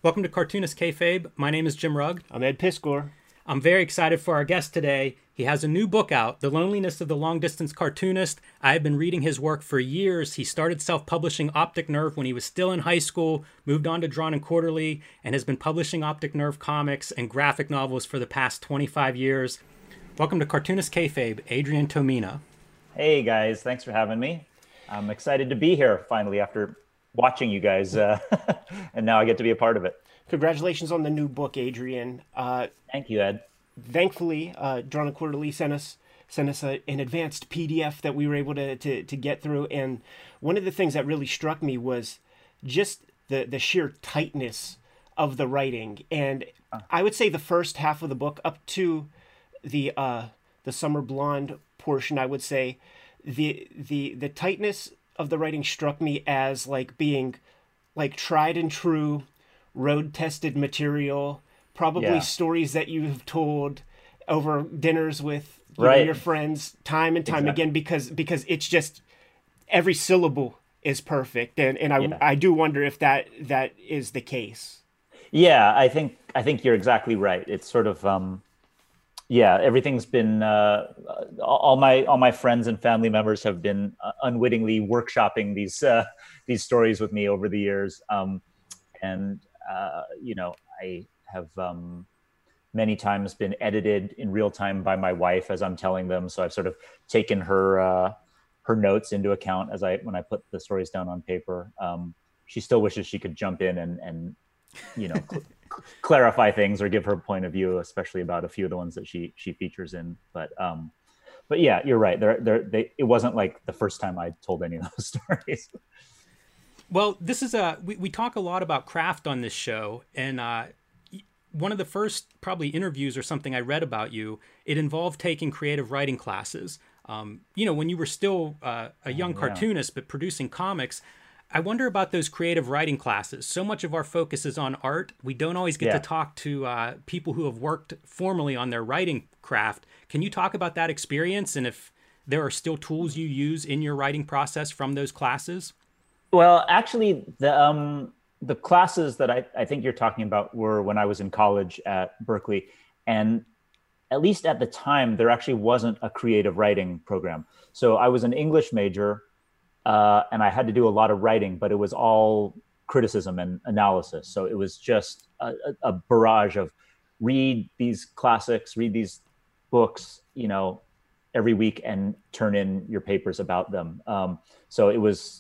Welcome to Cartoonist Kayfabe. My name is Jim Rugg. I'm Ed Piskor. I'm very excited for our guest today. He has a new book out, The Loneliness of the Long-Distance Cartoonist. I have been reading his work for years. He started self-publishing Optic Nerve when he was still in high school, moved on to Drawn and Quarterly, and has been publishing Optic Nerve comics and graphic novels for the past 25 years. Welcome to Cartoonist Kayfabe, Adrian Tomina. Hey guys, thanks for having me. I'm excited to be here finally after watching you guys, and now I get to be a part of it. Congratulations on the new book, Adrian. Thank you, Ed. Thankfully, Drawn and Quarterly sent us an advanced PDF that we were able to get through. And one of the things that really struck me was just the sheer tightness of the writing. And I would say the first half of the book, up to the Summer Blonde portion, I would say the tightness of the writing struck me as like being like tried and true, road tested material. Probably stories that you've told over dinners with your friends time and time again, because it's just every syllable is perfect, and I do wonder if that is the case. Yeah, I think you're exactly right. It's sort of everything's been all my friends and family members have been unwittingly workshopping these stories with me over the years, and I have many times been edited in real time by my wife as I'm telling them. So I've sort of taken her notes into account when I put the stories down on paper. She still wishes she could jump in and clarify things or give her point of view, especially about a few of the ones that she features in. But yeah, you're right. It wasn't like the first time I told any of those stories. Well, this is we talk a lot about craft on this show, and one of the first probably interviews or something I read about you, it involved taking creative writing classes. When you were still a young cartoonist, but producing comics. I wonder about those creative writing classes. So much of our focus is on art. We don't always get to talk to people who have worked formally on their writing craft. Can you talk about that experience and if there are still tools you use in your writing process from those classes? Well, actually, the classes that I think you're talking about were when I was in college at Berkeley. And at least at the time, there actually wasn't a creative writing program. So I was an English major, and I had to do a lot of writing, but it was all criticism and analysis. So it was just a barrage of read these classics, read these books, every week and turn in your papers about them. So it was,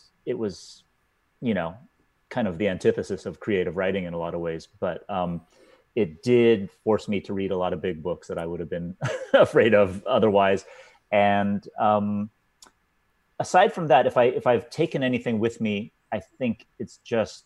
kind of the antithesis of creative writing in a lot of ways, but it did force me to read a lot of big books that I would have been afraid of otherwise. And aside from that, if I've taken anything with me, I think it's just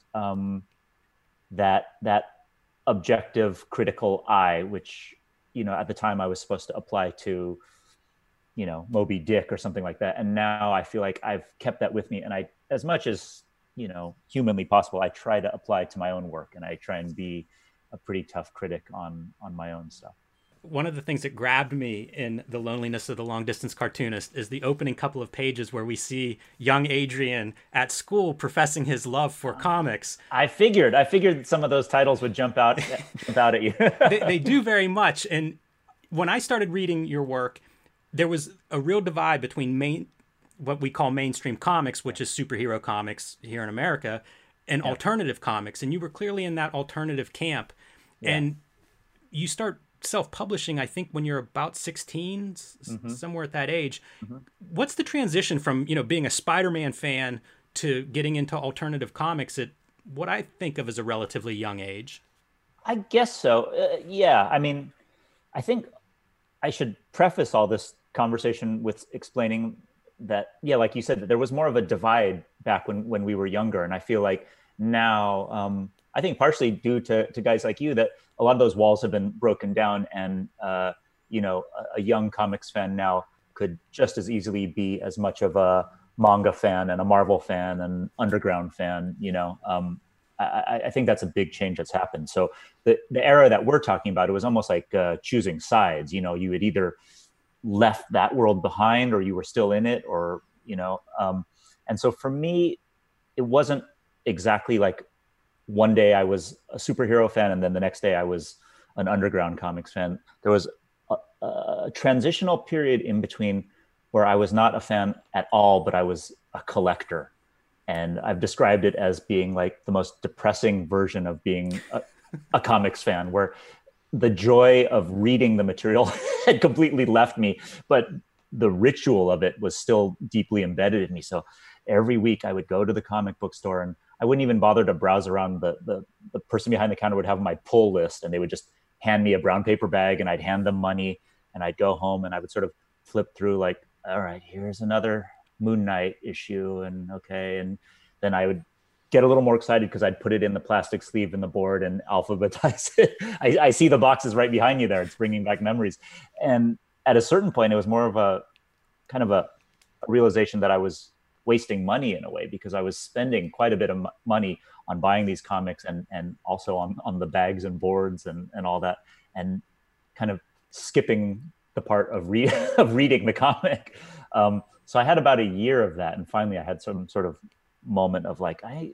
that objective critical eye, which, at the time I was supposed to apply to, Moby Dick or something like that. And now I feel like I've kept that with me. And I, as much as, humanly possible, I try to apply to my own work, and I try and be a pretty tough critic on my own stuff. One of the things that grabbed me in The Loneliness of the Long-Distance Cartoonist is the opening couple of pages where we see young Adrian at school professing his love for comics. I figured some of those titles would jump out at you. They do very much. And when I started reading your work, there was a real divide between what we call mainstream comics, which is superhero comics here in America, and alternative comics. And you were clearly in that alternative camp. Yeah. And you start self-publishing, I think, when you're about 16, somewhere at that age. Mm-hmm. What's the transition from, being a Spider-Man fan to getting into alternative comics at what I think of as a relatively young age? I guess so. I mean, I think I should preface all this conversation with explaining that, like you said, that there was more of a divide back when we were younger. And I feel like now, I think partially due to guys like you, that a lot of those walls have been broken down, and a young comics fan now could just as easily be as much of a manga fan and a Marvel fan and underground fan. I think that's a big change that's happened. So the era that we're talking about, it was almost like choosing sides. You had either left that world behind or you were still in it, or and so for me, it wasn't exactly like one day I was a superhero fan, and then the next day I was an underground comics fan. There was a transitional period in between where I was not a fan at all, but I was a collector. And I've described it as being like the most depressing version of being a comics fan, where the joy of reading the material had completely left me, but the ritual of it was still deeply embedded in me. So every week I would go to the comic book store, and I wouldn't even bother to browse around. The person behind the counter would have my pull list, and they would just hand me a brown paper bag, and I'd hand them money, and I'd go home and I would sort of flip through like, all right, here's another Moon Knight issue. And okay. And then I would get a little more excited because I'd put it in the plastic sleeve in the board and alphabetize it. I see the boxes right behind you there. It's bringing back memories. And at a certain point, it was more of a kind of a realization that I was wasting money in a way, because I was spending quite a bit of money on buying these comics and also on the bags and boards and all that, and kind of skipping the part of reading the comic. So I had about a year of that. And finally I had some sort of moment of like, I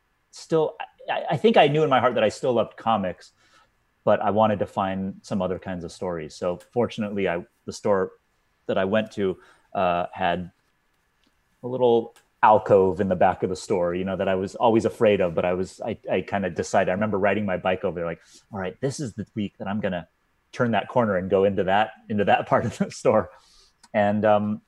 think I knew in my heart that I still loved comics, but I wanted to find some other kinds of stories. So fortunately, the store that I went to had a little alcove in the back of the store, you know, that I was always afraid of, but I kind of decided, I remember riding my bike over there like, all right, this is the week that I'm going to turn that corner and go into that part of the store. And,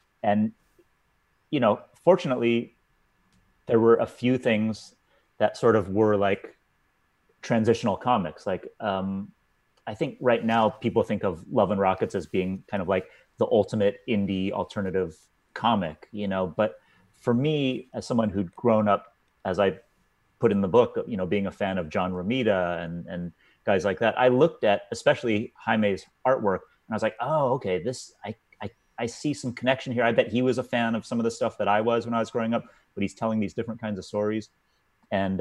you know, fortunately there were a few things that sort of were like transitional comics. Like, I think right now people think of Love and Rockets as being kind of like the ultimate indie alternative comic, you know, but for me, as someone who'd grown up, as I put in the book, you know, being a fan of John Romita and guys like that, I looked at especially Jaime's artwork and I was like, oh, okay, I see some connection here. I bet he was a fan of some of the stuff that I was when I was growing up, but he's telling these different kinds of stories. And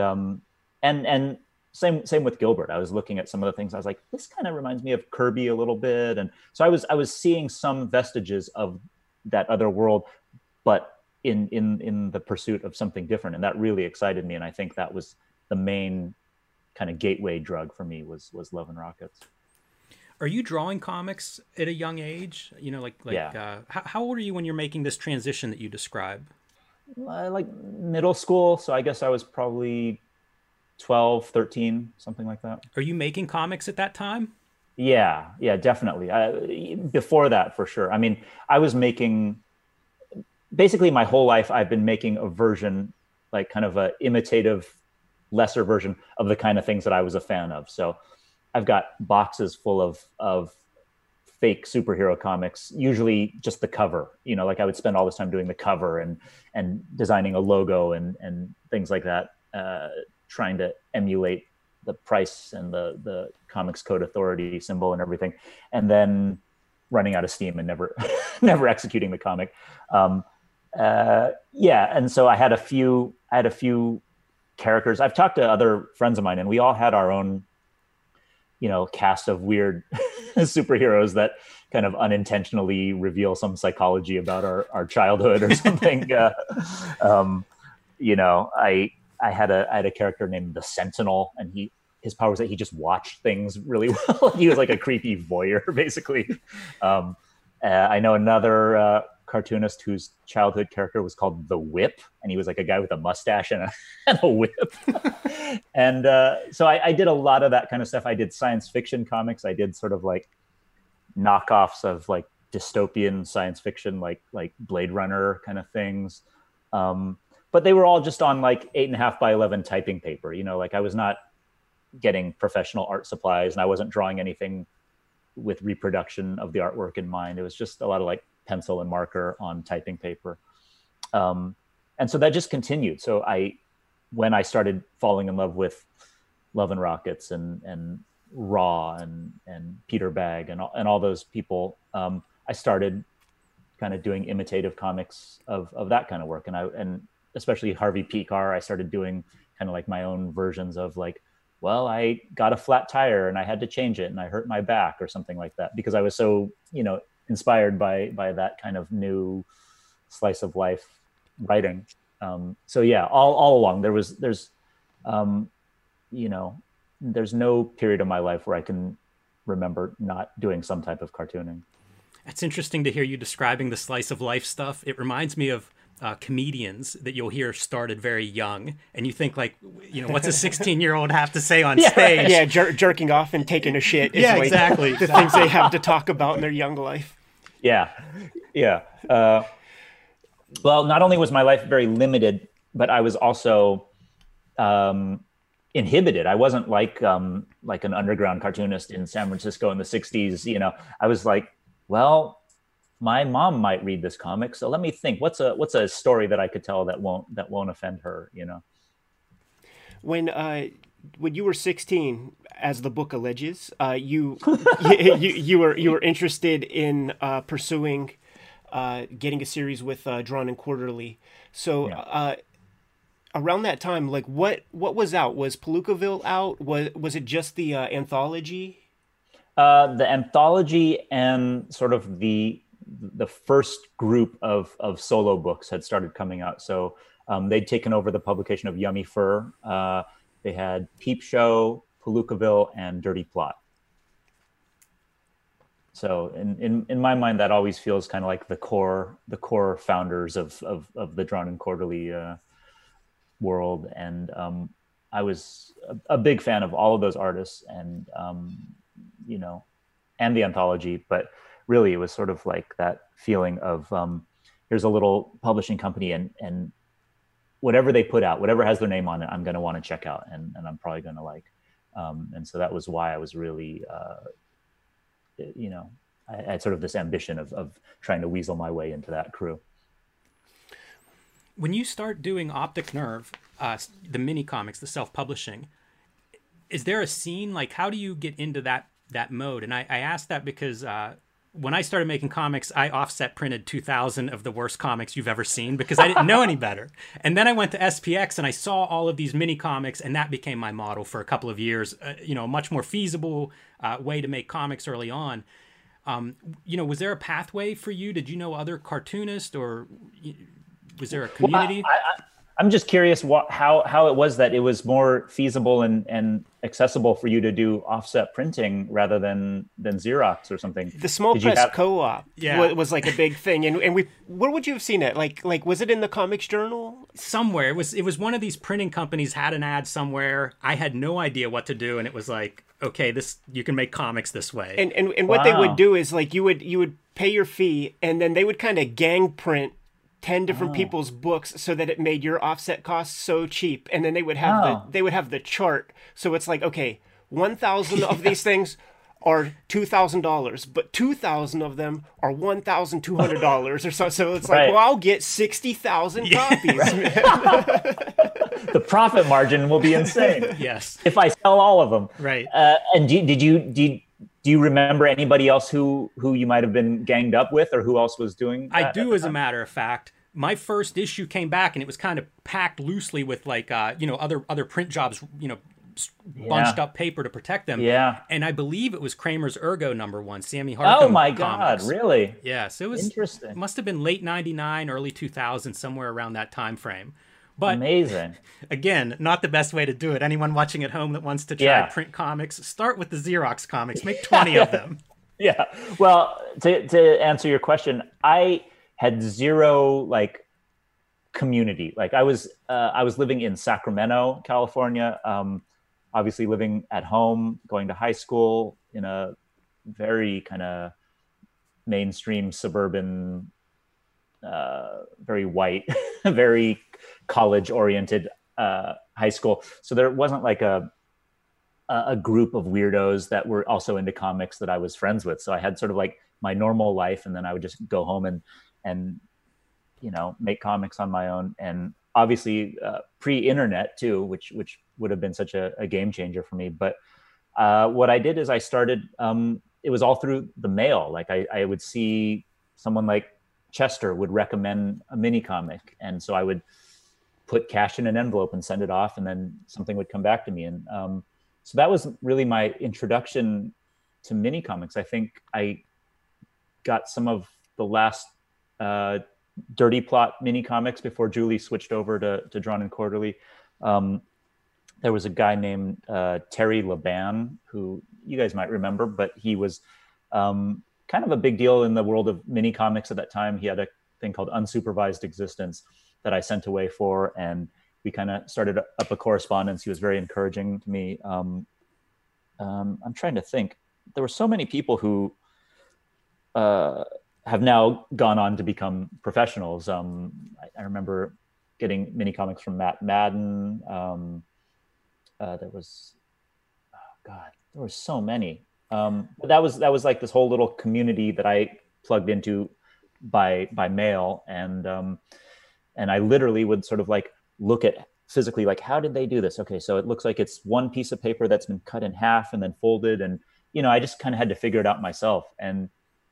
same with Gilbert. I was looking at some of the things. I was like, this kind of reminds me of Kirby a little bit. And so I was seeing some vestiges of that other world, but in the pursuit of something different. And that really excited me. And I think that was the main kind of gateway drug for me was Love and Rockets. Are you drawing comics at a young age? You know, yeah. How old are you when you're making this transition that you describe? Like middle school. So I guess I was probably 12, 13, something like that. Are you making comics at that time? Yeah, definitely. Before that, for sure. I mean, I was making, basically my whole life, I've been making a version, like kind of a imitative, lesser version of the kind of things that I was a fan of. So I've got boxes full of fake superhero comics, usually just the cover, you know, like I would spend all this time doing the cover and designing a logo and things like that, trying to emulate the price and the Comics Code Authority symbol and everything, and then running out of steam and never executing the comic. And so I had a few characters. I've talked to other friends of mine, and we all had our own, you know, cast of weird superheroes that kind of unintentionally reveal some psychology about our childhood or something. You know, I had a character named the Sentinel, and his power was that he just watched things really well. He was like a creepy voyeur, basically. I know another cartoonist whose childhood character was called the Whip, and he was like a guy with a mustache and a whip. And so I did a lot of that kind of stuff. I did science fiction comics. I did sort of like knockoffs of like dystopian science fiction, like Blade Runner kind of things. But they were all just on like 8.5 by 11 typing paper. You know, like I was not getting professional art supplies, and I wasn't drawing anything with reproduction of the artwork in mind. It was just a lot of like pencil and marker on typing paper. And so that just continued. So when I started falling in love with Love and Rockets and Raw and Peter Bagg and all those people, I started kind of doing imitative comics of that kind of work. And especially Harvey Pekar, I started doing kind of like my own versions of like, well, I got a flat tire and I had to change it and I hurt my back or something like that, because I was so, you know, inspired by that kind of new slice of life writing. So yeah, all along there's, you you know, there's no period of my life where I can remember not doing some type of cartooning. It's interesting to hear you describing the slice of life stuff. It reminds me of comedians that you'll hear started very young, and you think like, you know, what's a 16-year-old have to say on stage? Yeah, jerking off and taking a shit. Is Yeah, like exactly. The things they have to talk about in their young life. Yeah. Well, not only was my life very limited, but I was also inhibited. I wasn't like an underground cartoonist in San Francisco in the 60s. You know, I was like, well, my mom might read this comic, so let me think. What's a story that I could tell that won't offend her? You know. When you were 16, as the book alleges, you were interested in pursuing getting a series with Drawn and Quarterly. So around that time, like what was out? Was Palookaville out? Was it just the anthology? The anthology and sort of the first group of solo books had started coming out. So they'd taken over the publication of Yummy Fur. They had Peep Show, Palookaville, and Dirty Plot. So in my mind, that always feels kind of like the core founders of the Drawn and Quarterly world. And I was a big fan of all of those artists, and you know, and the anthology. But really, it was sort of like that feeling of here's a little publishing company, and whatever they put out, whatever has their name on it, I'm going to want to check out, and I'm probably going to like. And so that was why I was really, you know, I had sort of this ambition of trying to weasel my way into that crew. When you start doing Optic Nerve, the mini comics, the self-publishing, is there a scene? Like, how do you get into that mode? And I asked that because when I started making comics, I offset printed 2,000 of the worst comics you've ever seen because I didn't know any better. And then I went to SPX and I saw all of these mini comics, and that became my model for a couple of years. You know, a much more feasible way to make comics early on. You know, was there a pathway for you? Did you know other cartoonists, or was there a community? Well, I'm just curious how it was that it was more feasible and accessible for you to do offset printing rather than Xerox or something. The small press co-op was like a big thing, and where would you have seen it? Like was it in the Comics Journal? Somewhere. It was one of these printing companies had an ad somewhere. I had no idea what to do, and it was like, okay, you can make comics this way. And what they would do is like you would pay your fee, and then they would kind of gang print 10 different people's books so that it made your offset costs so cheap, and then they would have the chart. So it's like, okay, 1,000 of these things are $2,000, but 2,000 of them are $1,200 or so. So it's like, well, I'll get 60,000 copies. The profit margin will be insane. Yes, if I sell all of them. Right. And do you remember anybody else who you might have been ganged up with, or who else was doing that? I do, as a matter of fact. My first issue came back, and it was kind of packed loosely with like other print jobs, bunched up paper to protect them. Yeah. And I believe it was Kramer's Ergo #1, Sammy Harcum. Oh my comics. God, really? Yeah. So it was interesting. It must have been late '99, early 2000, somewhere around that time frame. But amazing. Again, not the best way to do it. Anyone watching at home that wants to try print comics, start with the Xerox comics. Make 20 of them. Yeah. Well, to answer your question, I had zero like community. Like I was living in Sacramento, California. Obviously living at home, going to high school in a very kind of mainstream suburban, very white, very college-oriented high school. So there wasn't like a group of weirdos that were also into comics that I was friends with. So I had sort of like my normal life, and then I would just go home and make comics on my own. And obviously pre-internet too, which would have been such a game changer for me. But what I did is I started, it was all through the mail. Like I would see someone like Chester would recommend a mini comic, and so I would put cash in an envelope and send it off, and then something would come back to me. And so that was really my introduction to mini comics. I think I got some of the last Dirty Plot mini comics before Julie switched over to Drawn and Quarterly. there was a guy named Terry Laban, who you guys might remember, but he was kind of a big deal in the world of mini comics at that time. He had a thing called Unsupervised Existence that I sent away for, and we kind of started up a correspondence. He was very encouraging to me. I'm trying to think. There were so many people who have now gone on to become professionals. I remember getting mini comics from Matt Madden. There was, there were so many. But that was like this whole little community that I plugged into by mail, and I literally would sort of like look at physically, like, how did they do this? Okay, so it looks like it's one piece of paper that's been cut in half and then folded, and I just kind of had to figure it out myself. And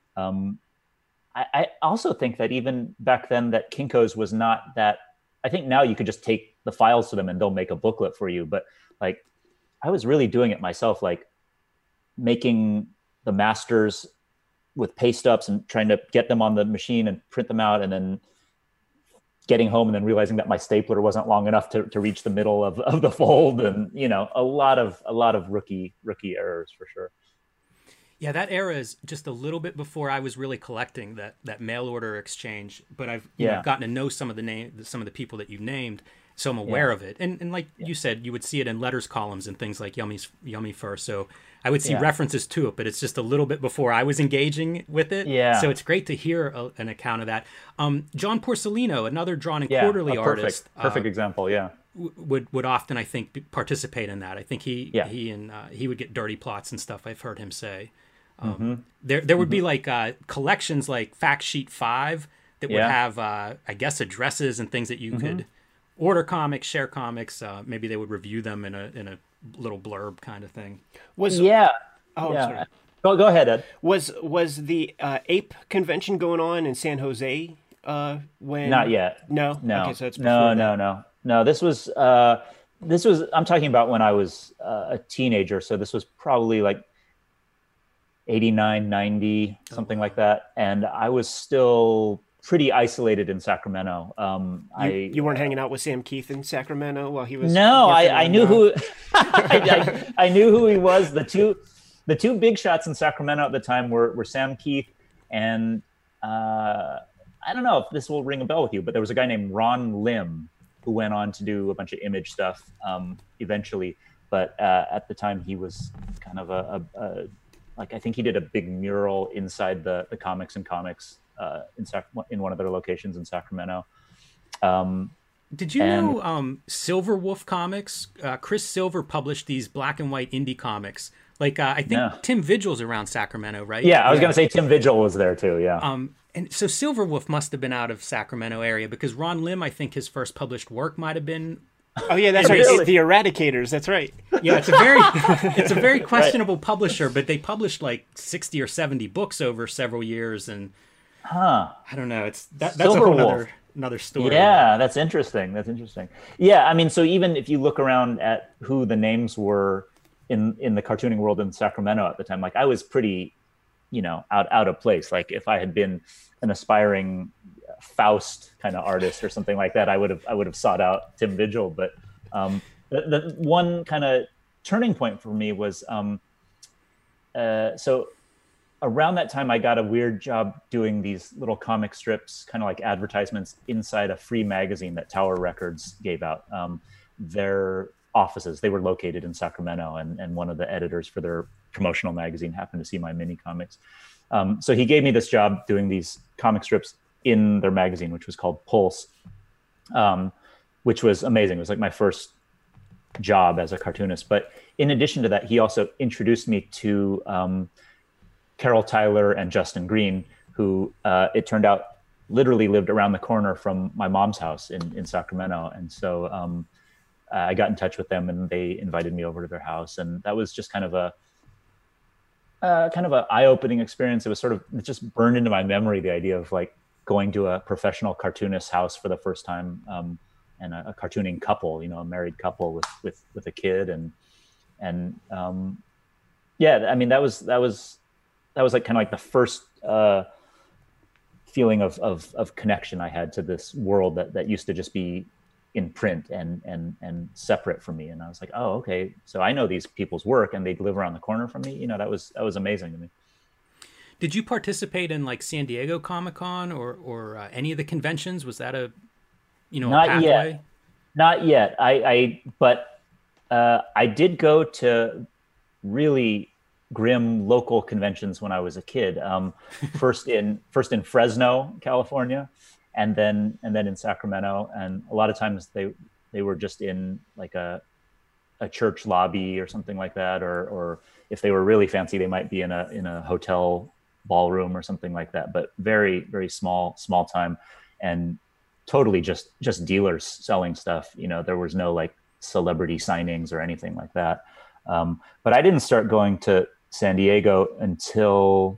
I also think that even back then that Kinko's was not that. I think now you could just take the files to them and they'll make a booklet for you, but like I was really doing it myself, like making the masters with paste ups and trying to get them on the machine and print them out, and then getting home and then realizing that my stapler wasn't long enough to reach the middle of the fold, and a lot of rookie errors for sure. Yeah, that era is just a little bit before I was really collecting that mail order exchange, but I've gotten to know some of the people that you named, so I'm aware of it. And like you said, you would see it in letters columns and things like Yummy Fur. So I would see references to it, but it's just a little bit before I was engaging with it. Yeah. So it's great to hear an account of that. John Porcelino, another Drawn and Quarterly artist. Perfect example, yeah. Would often, I think, participate in that. I think he would get dirty plots and stuff, I've heard him say. There would be like collections like Fact Sheet 5 that would have, I guess, addresses and things that you could order comics, share comics. Maybe they would review them in a little blurb kind of thing. Sorry. Go ahead, Ed. Was the Ape convention going on in San Jose when? Not yet. No. Okay, so it's no. This was I'm talking about when I was a teenager. So this was probably like 89, 90, something like that. And I was still pretty isolated in Sacramento. You weren't hanging out with Sam Keith in Sacramento while he was... No, I knew who... I knew who he was. The two big shots in Sacramento at the time were Sam Keith and I don't know if this will ring a bell with you, but there was a guy named Ron Lim who went on to do a bunch of Image stuff eventually. But at the time he was kind of a like, I think he did a big mural inside the Comics and Comics in one of their locations in Sacramento. Did you know Silver Wolf Comics? Chris Silver published these black and white indie comics. Like, I think Tim Vigil's around Sacramento, right? Yeah, I was going to say Tim Vigil was there too, yeah. And so Silver Wolf must have been out of Sacramento area, because Ron Lim, I think his first published work might have been... Oh yeah, that's right. Really? The Eradicators. That's right. Yeah, it's a very questionable publisher, but they published like 60 or 70 books over several years, and I don't know. That's a whole another story. Yeah, that's interesting. Yeah, I mean, so even if you look around at who the names were in the cartooning world in Sacramento at the time, like I was pretty, out of place. Like if I had been an aspiring Faust kind of artist or something like that, I would have sought out Tim Vigil. But the one kind of turning point for me was so around that time I got a weird job doing these little comic strips, kind of like advertisements inside a free magazine that Tower Records gave out. Their offices, they were located in Sacramento, and one of the editors for their promotional magazine happened to see my mini comics. So he gave me this job doing these comic strips in their magazine, which was called Pulse, which was amazing. It was like my first job as a cartoonist. But in addition to that, he also introduced me to Carol Tyler and Justin Green, who it turned out literally lived around the corner from my mom's house in Sacramento. And so I got in touch with them, and they invited me over to their house. And that was just kind of a eye-opening experience. It just burned into my memory, the idea of like going to a professional cartoonist's house for the first time, and a cartooning couple, a married couple with a kid, and yeah, I mean that was like kind of like the first feeling of connection I had to this world that used to just be in print and separate from me. And I was like, oh, okay. So I know these people's work and they live around the corner from me. You know, that was amazing to me. Did you participate in like San Diego Comic-Con or any of the conventions? Was that a Not yet. Not yet. But I did go to really grim local conventions when I was a kid. First in Fresno, California, and then in Sacramento. And a lot of times they were just in like a church lobby or something like that, or if they were really fancy, they might be in a hotel ballroom or something like that. But very, very small time, and totally just dealers selling stuff. You know, there was no like celebrity signings or anything like that. But I didn't start going to San Diego until,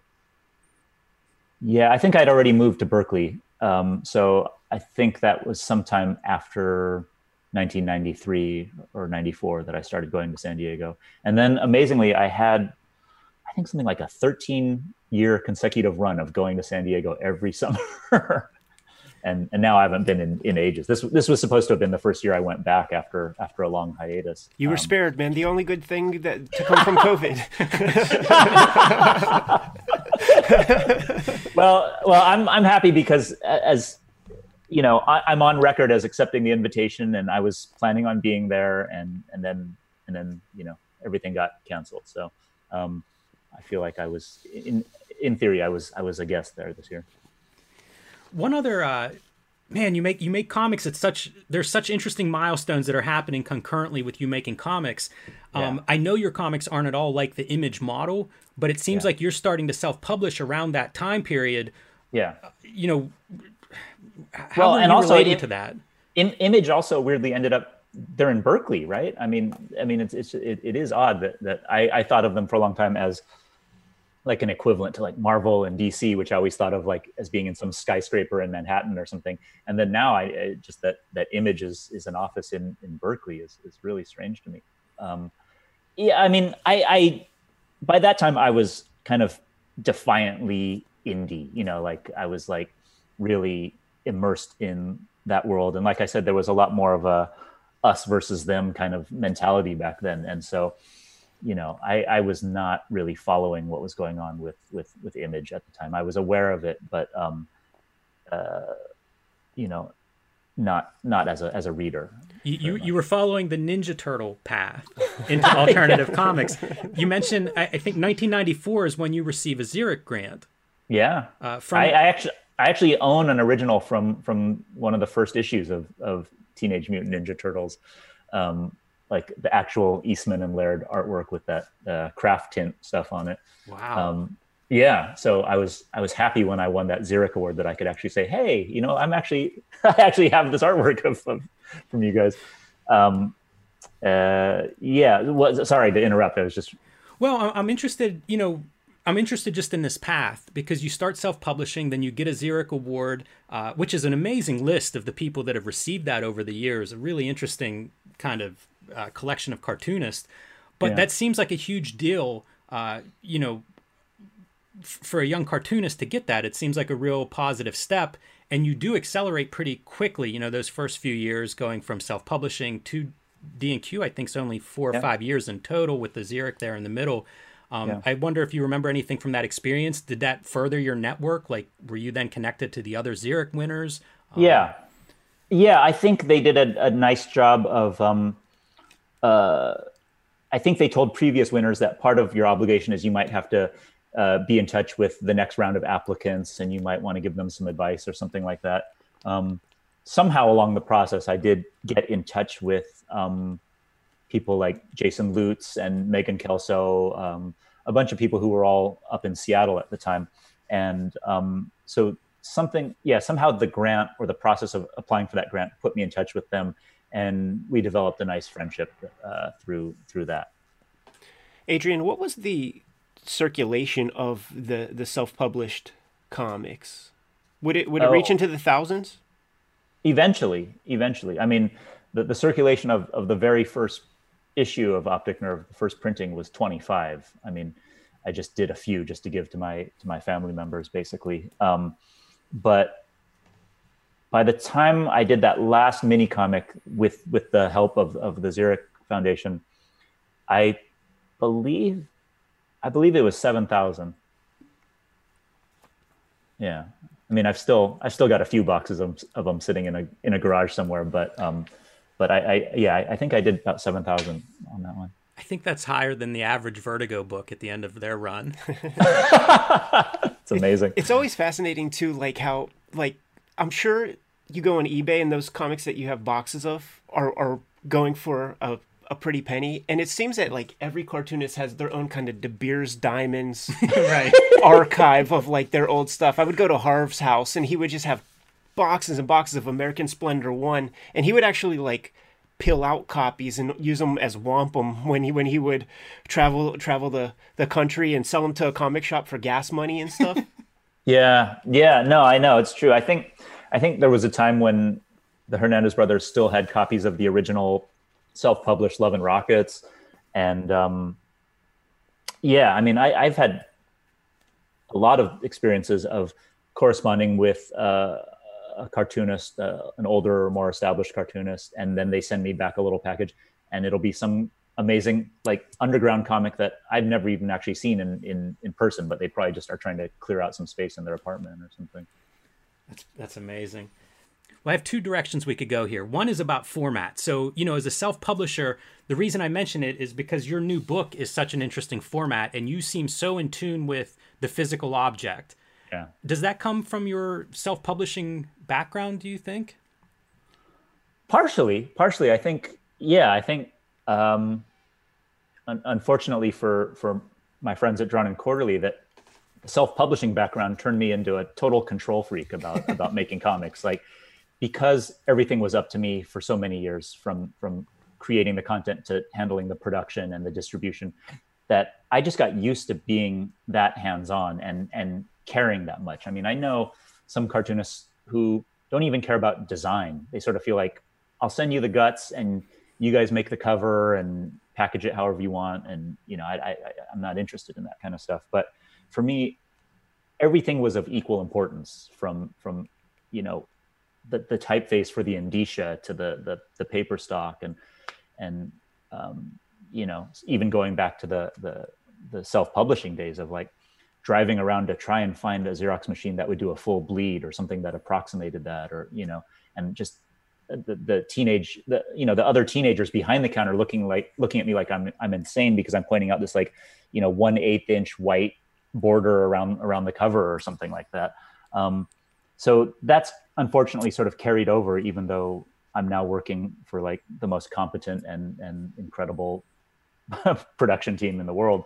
I think I'd already moved to Berkeley. So I think that was sometime after 1993 or 94 that I started going to San Diego. And then amazingly, I had, I think something like a 13-year consecutive run of going to San Diego every summer. And now I haven't been in ages. This was supposed to have been the first year I went back after a long hiatus. You were spared, man. The only good thing to come from COVID. Well, I'm happy because as you know, I'm on record as accepting the invitation, and I was planning on being there, and then you know, everything got canceled. So I feel like I was in theory I was a guest there this year. One other, man, you make comics at there's such interesting milestones that are happening concurrently with you making comics. I know your comics aren't at all like the Image model, but it seems like you're starting to self-publish around that time period. Yeah. You know, how are you related to that? Image also weirdly ended up, they're in Berkeley, right? I mean, it is odd that I thought of them for a long time as like an equivalent to like Marvel and DC, which I always thought of like as being in some skyscraper in Manhattan or something. And then now I just that Image is an office in Berkeley is really strange to me. I mean, I by that time I was kind of defiantly indie, you know, like I was like really immersed in that world. And like I said, there was a lot more of a us versus them kind of mentality back then. And so, you know, I was not really following what was going on with Image at the time. I was aware of it, but you know, not as a reader. You were following the Ninja Turtle path into alternative comics. You mentioned, I think 1994 is when you receive a Xeric grant. Yeah, I actually own an original from one of the first issues of Teenage Mutant Ninja Turtles. Like the actual Eastman and Laird artwork with that craft tint stuff on it. Wow. Yeah. So I was happy when I won that Xeric award that I could actually say, hey, you know, I actually have this artwork from you guys. Sorry to interrupt. I was just. Well, I'm interested, you know, just in this path because you start self-publishing, then you get a Xeric award, which is an amazing list of the people that have received that over the years. A really interesting kind of collection of cartoonists, but that seems like a huge deal, you know, for a young cartoonist to get that. It seems like a real positive step, and you do accelerate pretty quickly. You know, those first few years going from self-publishing to D&Q, I think it's only 4 or 5 years in total with the Xeric there in the middle. I wonder if you remember anything from that experience. Did that further your network? Like, were you then connected to the other Xeric winners? Yeah, I think they did a nice job of, I think they told previous winners that part of your obligation is you might have to be in touch with the next round of applicants, and you might want to give them some advice or something like that. Somehow along the process, I did get in touch with people like Jason Lutz and Megan Kelso, a bunch of people who were all up in Seattle at the time. And so somehow the grant or the process of applying for that grant put me in touch with them, and we developed a nice friendship through that. Adrian, what was the circulation of the self-published comics? Would it reach into the thousands? Eventually. I mean, the circulation of the very first issue of Optic Nerve, the first printing, was 25. I mean, I just did a few just to give to my family members, basically. But by the time I did that last mini comic with the help of the Xeric Foundation, I believe it was 7,000. Yeah. I mean, I've still got a few boxes of them sitting in a garage somewhere, but I think I did about 7,000 on that one. I think that's higher than the average Vertigo book at the end of their run. It's amazing. It's always fascinating too, like how, like, I'm sure you go on eBay and those comics that you have boxes of are going for a pretty penny. And it seems that like every cartoonist has their own kind of De Beers Diamonds Right. archive of like their old stuff. I would go to Harv's house and he would just have boxes and boxes of American Splendor 1, and he would actually like peel out copies and use them as wampum when he would travel the country and sell them to a comic shop for gas money and stuff. Yeah, no, I know, it's true. I think there was a time when the Hernandez brothers still had copies of the original self-published Love and Rockets, and I mean, I've had a lot of experiences of corresponding with a cartoonist, an older, more established cartoonist, and then they send me back a little package, and it'll be some amazing like underground comic that I've never even actually seen in person, but they probably just are trying to clear out some space in their apartment or something. That's amazing. Well, I have two directions we could go here. One is about format. So, as a self-publisher, the reason I mention it is because your new book is such an interesting format, and you seem so in tune with the physical object. Yeah. Does that come from your self-publishing background, do you think? Partially, I think, unfortunately for my friends at Drawn and Quarterly, that the self-publishing background turned me into a total control freak about making comics. Like, because everything was up to me for so many years, from creating the content to handling the production and the distribution, that I just got used to being that hands-on and caring that much. I mean, I know some cartoonists who don't even care about design. They sort of feel like, I'll send you the guts and you guys make the cover and package it however you want. And, I'm not interested in that kind of stuff. But for me, everything was of equal importance, from the typeface for the indicia to the paper stock and even going back to the self-publishing days of like driving around to try and find a Xerox machine that would do a full bleed or something that approximated that, or and just the other teenagers behind the counter looking at me like I'm insane because I'm pointing out this 1/8 inch white border around the cover or something like that. So that's unfortunately sort of carried over, even though I'm now working for like the most competent and incredible production team in the world.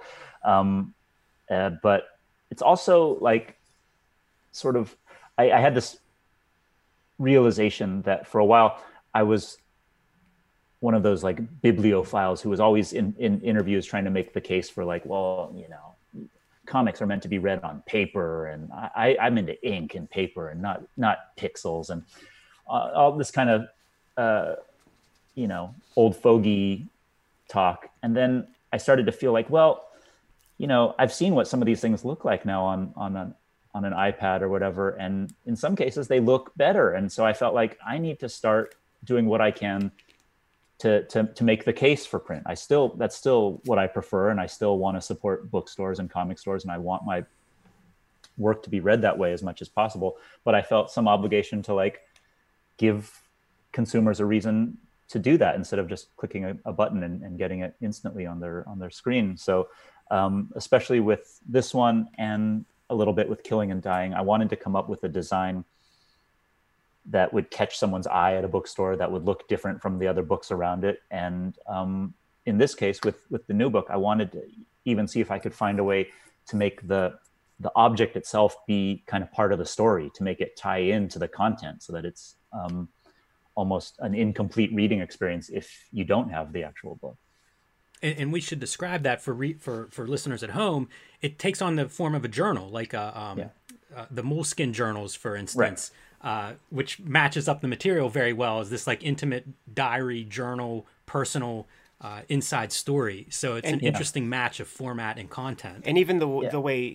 But it's also like sort of, I had this realization that for a while I was one of those like bibliophiles who was always in interviews trying to make the case for like, well, comics are meant to be read on paper, and I'm into ink and paper and not pixels, and all this kind of old fogey talk. And then I started to feel like, well, I've seen what some of these things look like now on an iPad or whatever, and in some cases they look better. And so I felt like I need to start doing what I can to make the case for print. That's still what I prefer, and I still want to support bookstores and comic stores, and I want my work to be read that way as much as possible. But I felt some obligation to like give consumers a reason to do that instead of just clicking a button and getting it instantly on their screen. So especially with this one and a little bit with Killing and Dying, I wanted to come up with a design that would catch someone's eye at a bookstore, that would look different from the other books around it. And in this case, with the new book, I wanted to even see if I could find a way to make the object itself be kind of part of the story, to make it tie into the content, so that it's almost an incomplete reading experience if you don't have the actual book. And we should describe that for listeners at home. It takes on the form of a journal, like the Moleskine journals, for instance, right. Which matches up the material very well as this like intimate diary journal, personal inside story. So it's an interesting match of format and content. And even the way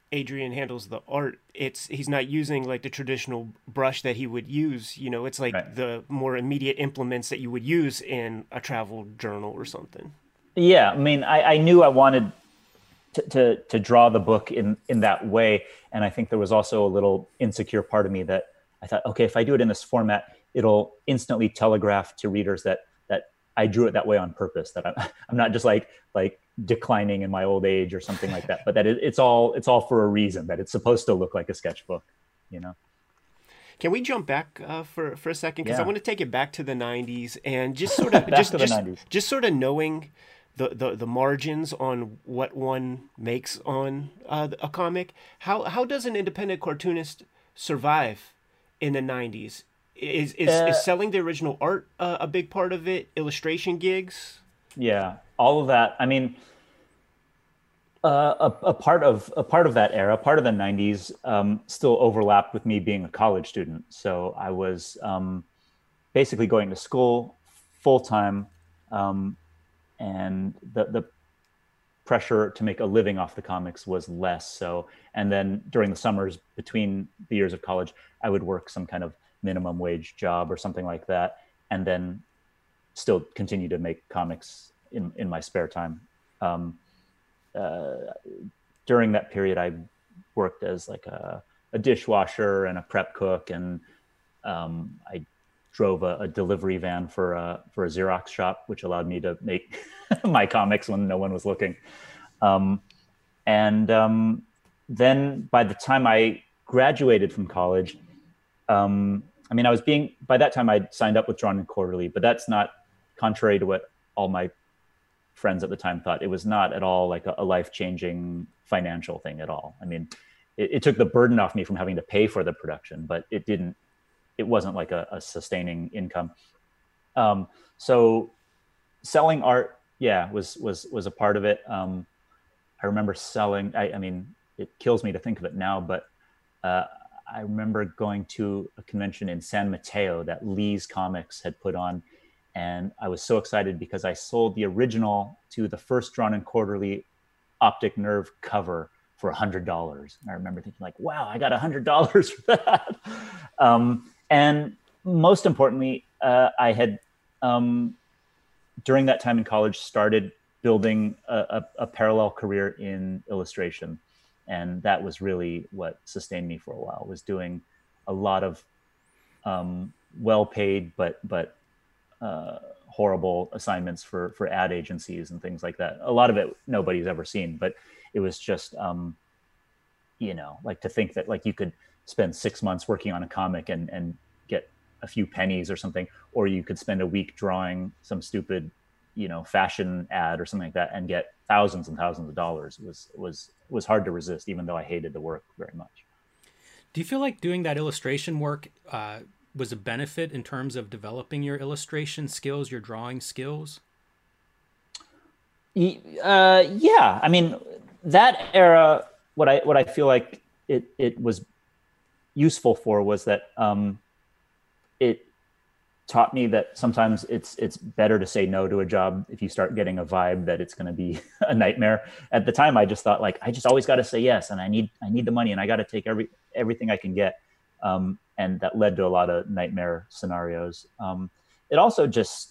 Adrian handles the art, he's not using like the traditional brush that he would use. You know, it's like Right. the more immediate implements that you would use in a travel journal or something. Yeah, I mean, I knew I wanted to draw the book in that way, and I think there was also a little insecure part of me that I thought, okay, if I do it in this format, it'll instantly telegraph to readers that I drew it that way on purpose. That I'm not just like declining in my old age or something like that, but that it's all for a reason. That it's supposed to look like a sketchbook, you know. Can we jump back for a second? Because I Yeah. want to take it back to the '90s and just sort of Back to the 90s. just sort of knowing the margins on what one makes on a comic. How does an independent cartoonist survive in the '90s? Is selling the original art a big part of it? Illustration gigs? Yeah, all of that. I mean, a part of that era, part of the '90s, still overlapped with me being a college student. So I was basically going to school full time, and the pressure to make a living off the comics was less. So, and then during the summers between the years of college, I would work some kind of minimum wage job or something like that, and then still continue to make comics in my spare time. During that period, I worked as like a dishwasher and a prep cook, and I drove a delivery van for a Xerox shop, which allowed me to make my comics when no one was looking. And then by the time I graduated from college, I mean, by that time I'd signed up with Drawn and Quarterly, but that's not, contrary to what all my friends at the time thought, it was not at all like a life-changing financial thing at all. I mean, it took the burden off me from having to pay for the production, but it wasn't like a sustaining income. So selling art, yeah, was a part of it. I remember selling, I mean, it kills me to think of it now, but I remember going to a convention in San Mateo that Lee's Comics had put on. And I was so excited because I sold the original to the first Drawn and Quarterly Optic Nerve cover for $100. And I remember thinking like, wow, I got $100 for that. And most importantly, I had, during that time in college, started building a parallel career in illustration. And that was really what sustained me for a while, was doing a lot of well-paid but horrible assignments for ad agencies and things like that. A lot of it nobody's ever seen, but it was just, like to think that like you could spend 6 months working on a comic and get a few pennies or something, or you could spend a week drawing some stupid, fashion ad or something like that and get thousands and thousands of dollars. It was hard to resist, even though I hated the work very much. Do you feel like doing that illustration work was a benefit in terms of developing your illustration skills, your drawing skills? Yeah, I mean, that era, what I feel like it was useful for was that it taught me that sometimes it's better to say no to a job if you start getting a vibe that it's going to be a nightmare. At the time, I just thought like, I just always got to say yes, and I need the money, and I got to take everything I can get. And that led to a lot of nightmare scenarios. It also just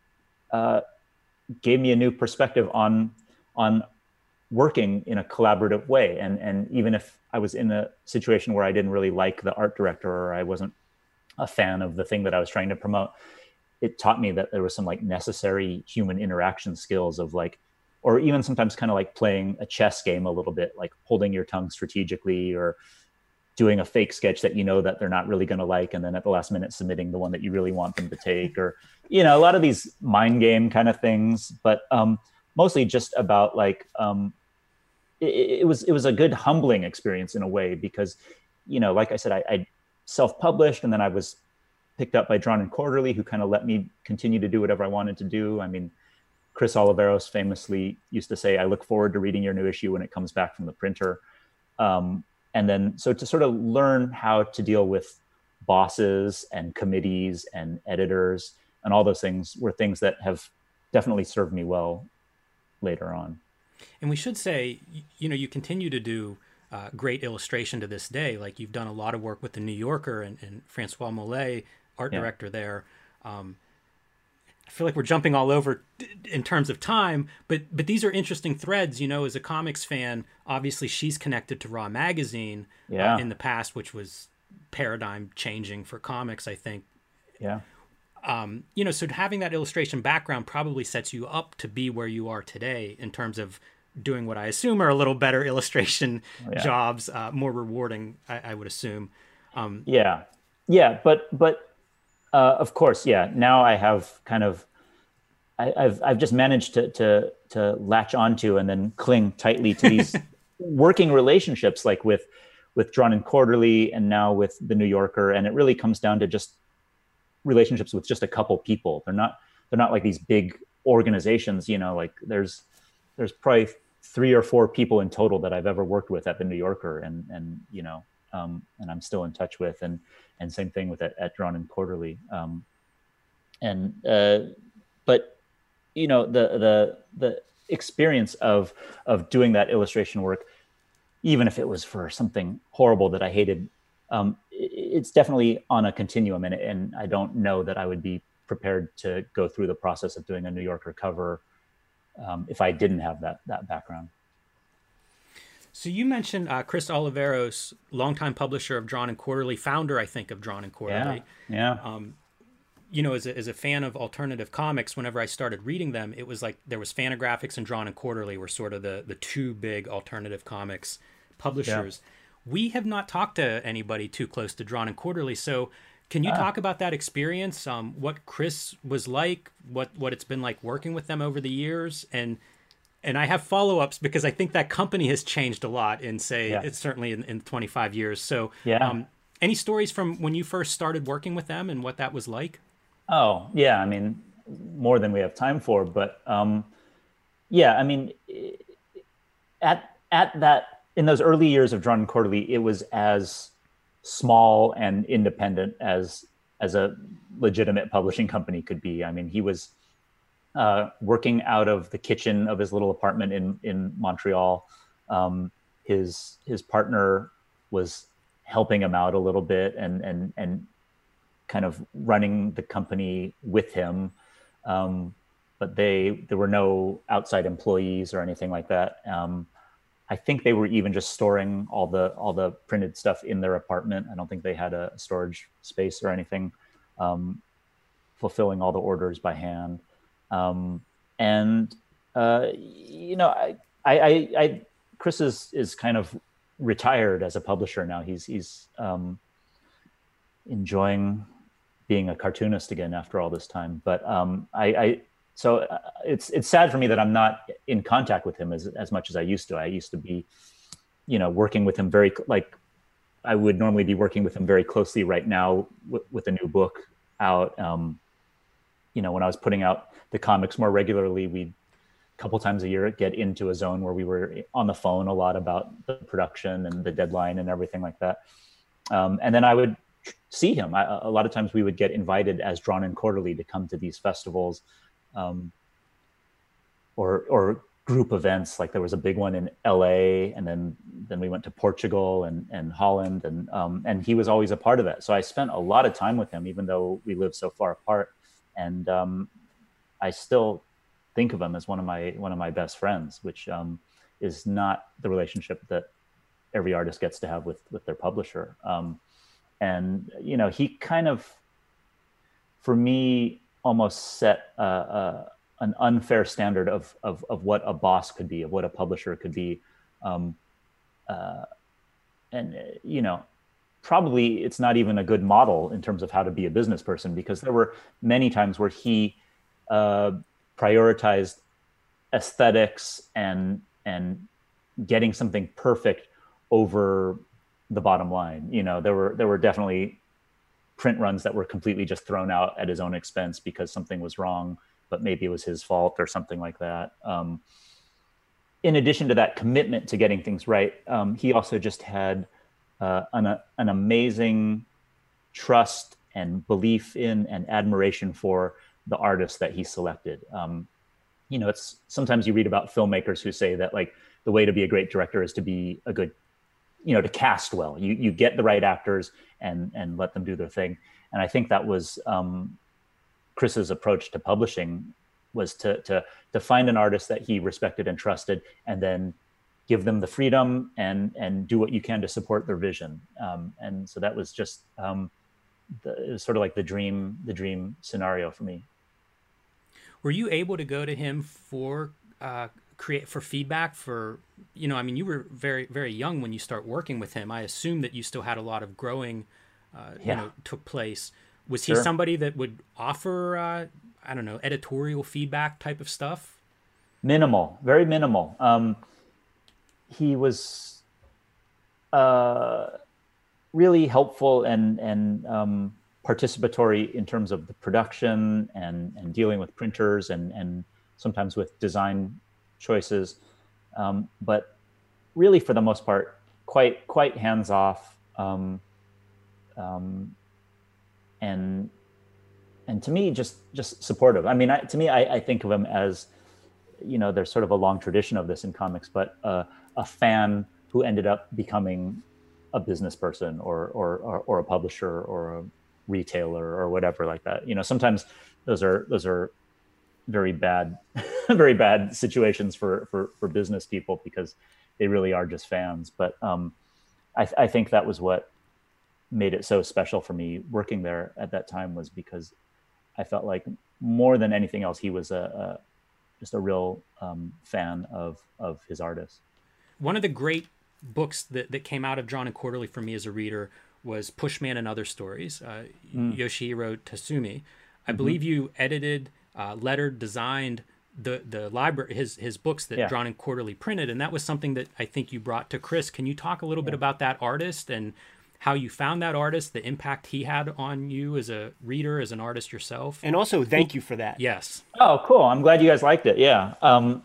gave me a new perspective on working in a collaborative way. And even if I was in a situation where I didn't really like the art director, or I wasn't a fan of the thing that I was trying to promote, it taught me that there was some like necessary human interaction skills of like, or even sometimes kind of like playing a chess game a little bit, like holding your tongue strategically, or doing a fake sketch that that they're not really going to like, and then at the last minute submitting the one that you really want them to take, or a lot of these mind game kind of things. But mostly just about like it was a good humbling experience in a way, because like I said, I self-published, and then I was picked up by Drawn and Quarterly, who kind of let me continue to do whatever I wanted to do. I mean, Chris Oliveros famously used to say, "I look forward to reading your new issue when it comes back from the printer." And then, so to sort of learn how to deal with bosses and committees and editors and all those things were things that have definitely served me well later on. And we should say, you continue to do great illustration to this day. Like you've done a lot of work with the New Yorker and Francois Mollet, art director there. I feel like we're jumping all over in terms of time, but these are interesting threads. You know, as a comics fan, obviously she's connected to Raw Magazine in the past, which was paradigm changing for comics, I think. Yeah. You know, so having that illustration background probably sets you up to be where you are today in terms of doing what I assume are a little better illustration jobs, more rewarding, I would assume. But of course, now I have kind of, I've just managed to latch onto and then cling tightly to these working relationships, like with Drawn and Quarterly and now with the New Yorker. And it really comes down to just relationships with just a couple people. They're not like these big organizations, you know, like there's probably 3 or 4 people in total that I've ever worked with at the New Yorker and you know, and I'm still in touch with, and same thing with at Drawn and Quarterly. But you know, the experience of doing that illustration work, even if it was for something horrible that I hated, it's definitely on a continuum, and I don't know that I would be prepared to go through the process of doing a New Yorker cover if I didn't have that background. So you mentioned Chris Oliveros, longtime publisher of Drawn and Quarterly, founder, I think, of Drawn and Quarterly. Yeah. You know, as a fan of alternative comics, whenever I started reading them, it was like there was Fantagraphics and Drawn and Quarterly were sort of the 2 big alternative comics publishers. Yeah. We have not talked to anybody too close to Drawn and Quarterly. So can you talk about that experience? What Chris was like, what it's been like working with them over the years, and I have follow-ups because I think that company has changed a lot in, it's certainly in 25 years. So any stories from when you first started working with them and what that was like? Oh, yeah. I mean, more than we have time for, but I mean, at that, in those early years of Drawn and Quarterly, it was as small and independent as a legitimate publishing company could be. I mean, he was working out of the kitchen of his little apartment in Montreal. His partner was helping him out a little bit and kind of running the company with him. But there were no outside employees or anything like that. I think they were even just storing all the printed stuff in their apartment. I don't think they had a storage space or anything, fulfilling all the orders by hand. You know, I Chris is kind of retired as a publisher now. He's enjoying being a cartoonist again after all this time. But so it's sad for me that I'm not in contact with him as much as I used to. I used to be, you know, working with him I would normally be working with him very closely right now with a new book out. You know, when I was putting out the comics more regularly, we'd a couple times a year get into a zone where we were on the phone a lot about the production and the deadline and everything like that. And then I would see him. A lot of times we would get invited as Drawn and Quarterly to come to these festivals, or group events. Like there was a big one in LA, and then we went to Portugal and Holland, and he was always a part of that. So I spent a lot of time with him, even though we lived so far apart. And I still think of him as one of my best friends, which is not the relationship that every artist gets to have with their publisher. And you know, he kind of, for me, almost set an unfair standard of what a boss could be, of what a publisher could be. And you know, probably it's not even a good model in terms of how to be a business person, because there were many times where he prioritized aesthetics and getting something perfect over the bottom line. You know, there were definitely print runs that were completely just thrown out at his own expense because something was wrong, but maybe it was his fault or something like that. In addition to that commitment to getting things right, he also just had an amazing trust and belief in and admiration for the artists that he selected. You know, it's sometimes you read about filmmakers who say that like the way to be a great director is to be a good to cast well. You get the right actors and let them do their thing. And I think that was Chris's approach to publishing, was to find an artist that he respected and trusted, and then give them the freedom and do what you can to support their vision. And so that was just it was sort of like the dream scenario for me. Were you able to go to him for feedback for, you were very, very young when you start working with him. I assume that you still had a lot of growing, took place. Was he somebody that would offer, editorial feedback type of stuff? Minimal, very minimal. He was really helpful and participatory in terms of the production and dealing with printers and sometimes with design choices, but really for the most part, quite hands off, and to me just supportive. I mean, to me, I think of him as, there's sort of a long tradition of this in comics, but a fan who ended up becoming a business person or a publisher or a retailer or whatever like that. Sometimes those are very bad, very bad situations for business people, because they really are just fans. But I think that was what made it so special for me working there at that time, was because I felt like more than anything else, he was just a real fan of his artists. One of the great books that came out of Drawn and Quarterly for me as a reader was Pushman and Other Stories, Yoshihiro Tatsumi. I believe you edited, lettered, designed the library, his books that Drawn and Quarterly printed, and that was something that I think you brought to Chris. Can you talk a little bit about that artist and how you found that artist, the impact he had on you as a reader, as an artist yourself? And also, thank you for that. Yes. Oh, cool. I'm glad you guys liked it. Yeah.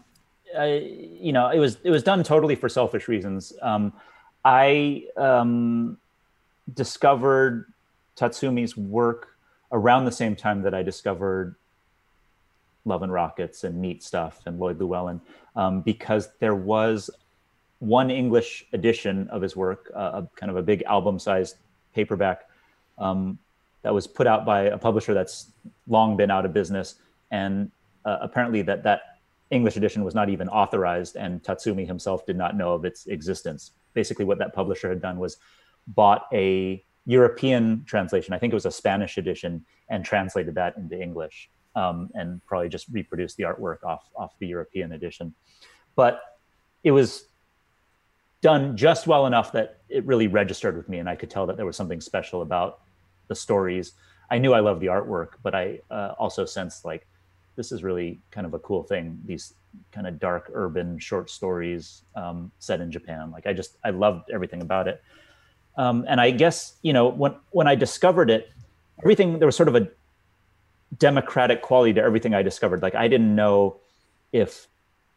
It was done totally for selfish reasons. I discovered Tatsumi's work around the same time that I discovered Love and Rockets and Neat Stuff and Lloyd Llewellyn, because there was one English edition of his work, kind of a big album-sized paperback, that was put out by a publisher that's long been out of business. And apparently that English edition was not even authorized, and Tatsumi himself did not know of its existence. Basically, what that publisher had done was bought a European translation, I think it was a Spanish edition, and translated that into English, and probably just reproduced the artwork off the European edition. But it was done just well enough that it really registered with me, and I could tell that there was something special about the stories. I knew I loved the artwork, but I also sensed like, this is really kind of a cool thing. These kind of dark urban short stories set in Japan. Like I loved everything about it. And I guess, when I discovered it, there was sort of a democratic quality to everything I discovered. Like I didn't know if,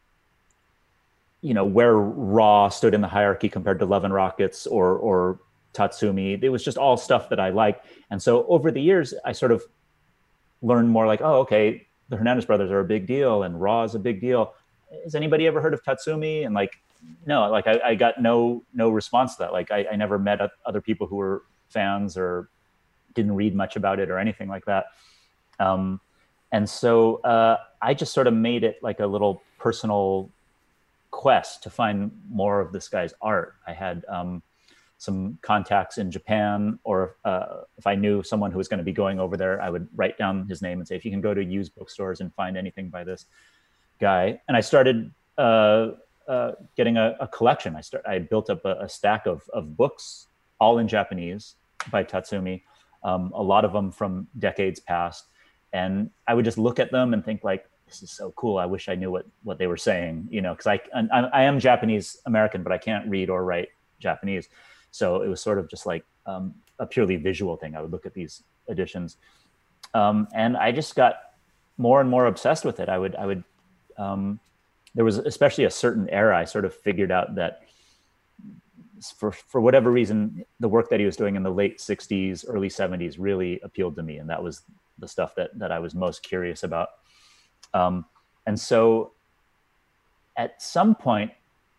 where Raw stood in the hierarchy compared to Love and Rockets or Tatsumi. It was just all stuff that I liked. And so over the years, I sort of learned more like, oh, okay, the Hernandez brothers are a big deal and Raw is a big deal. Has anybody ever heard of Tatsumi? And like, no, like I got no response to that. Like I never met other people who were fans or didn't read much about it or anything like that. And so I just sort of made it like a little personal quest to find more of this guy's art. I had some contacts in Japan, or if I knew someone who was going to be going over there, I would write down his name and say, if you can go to used bookstores and find anything by this guy. And I started getting a collection. I built up a stack of books, all in Japanese by Tatsumi, a lot of them from decades past. And I would just look at them and think like, this is so cool. I wish I knew what they were saying, because I am Japanese American, but I can't read or write Japanese. So it was sort of just like a purely visual thing. I would look at these editions, and I just got more and more obsessed with it. I would there was especially a certain era. I sort of figured out that for whatever reason, the work that he was doing in the late 60s, early 70s really appealed to me. And that was the stuff that I was most curious about. And so at some point,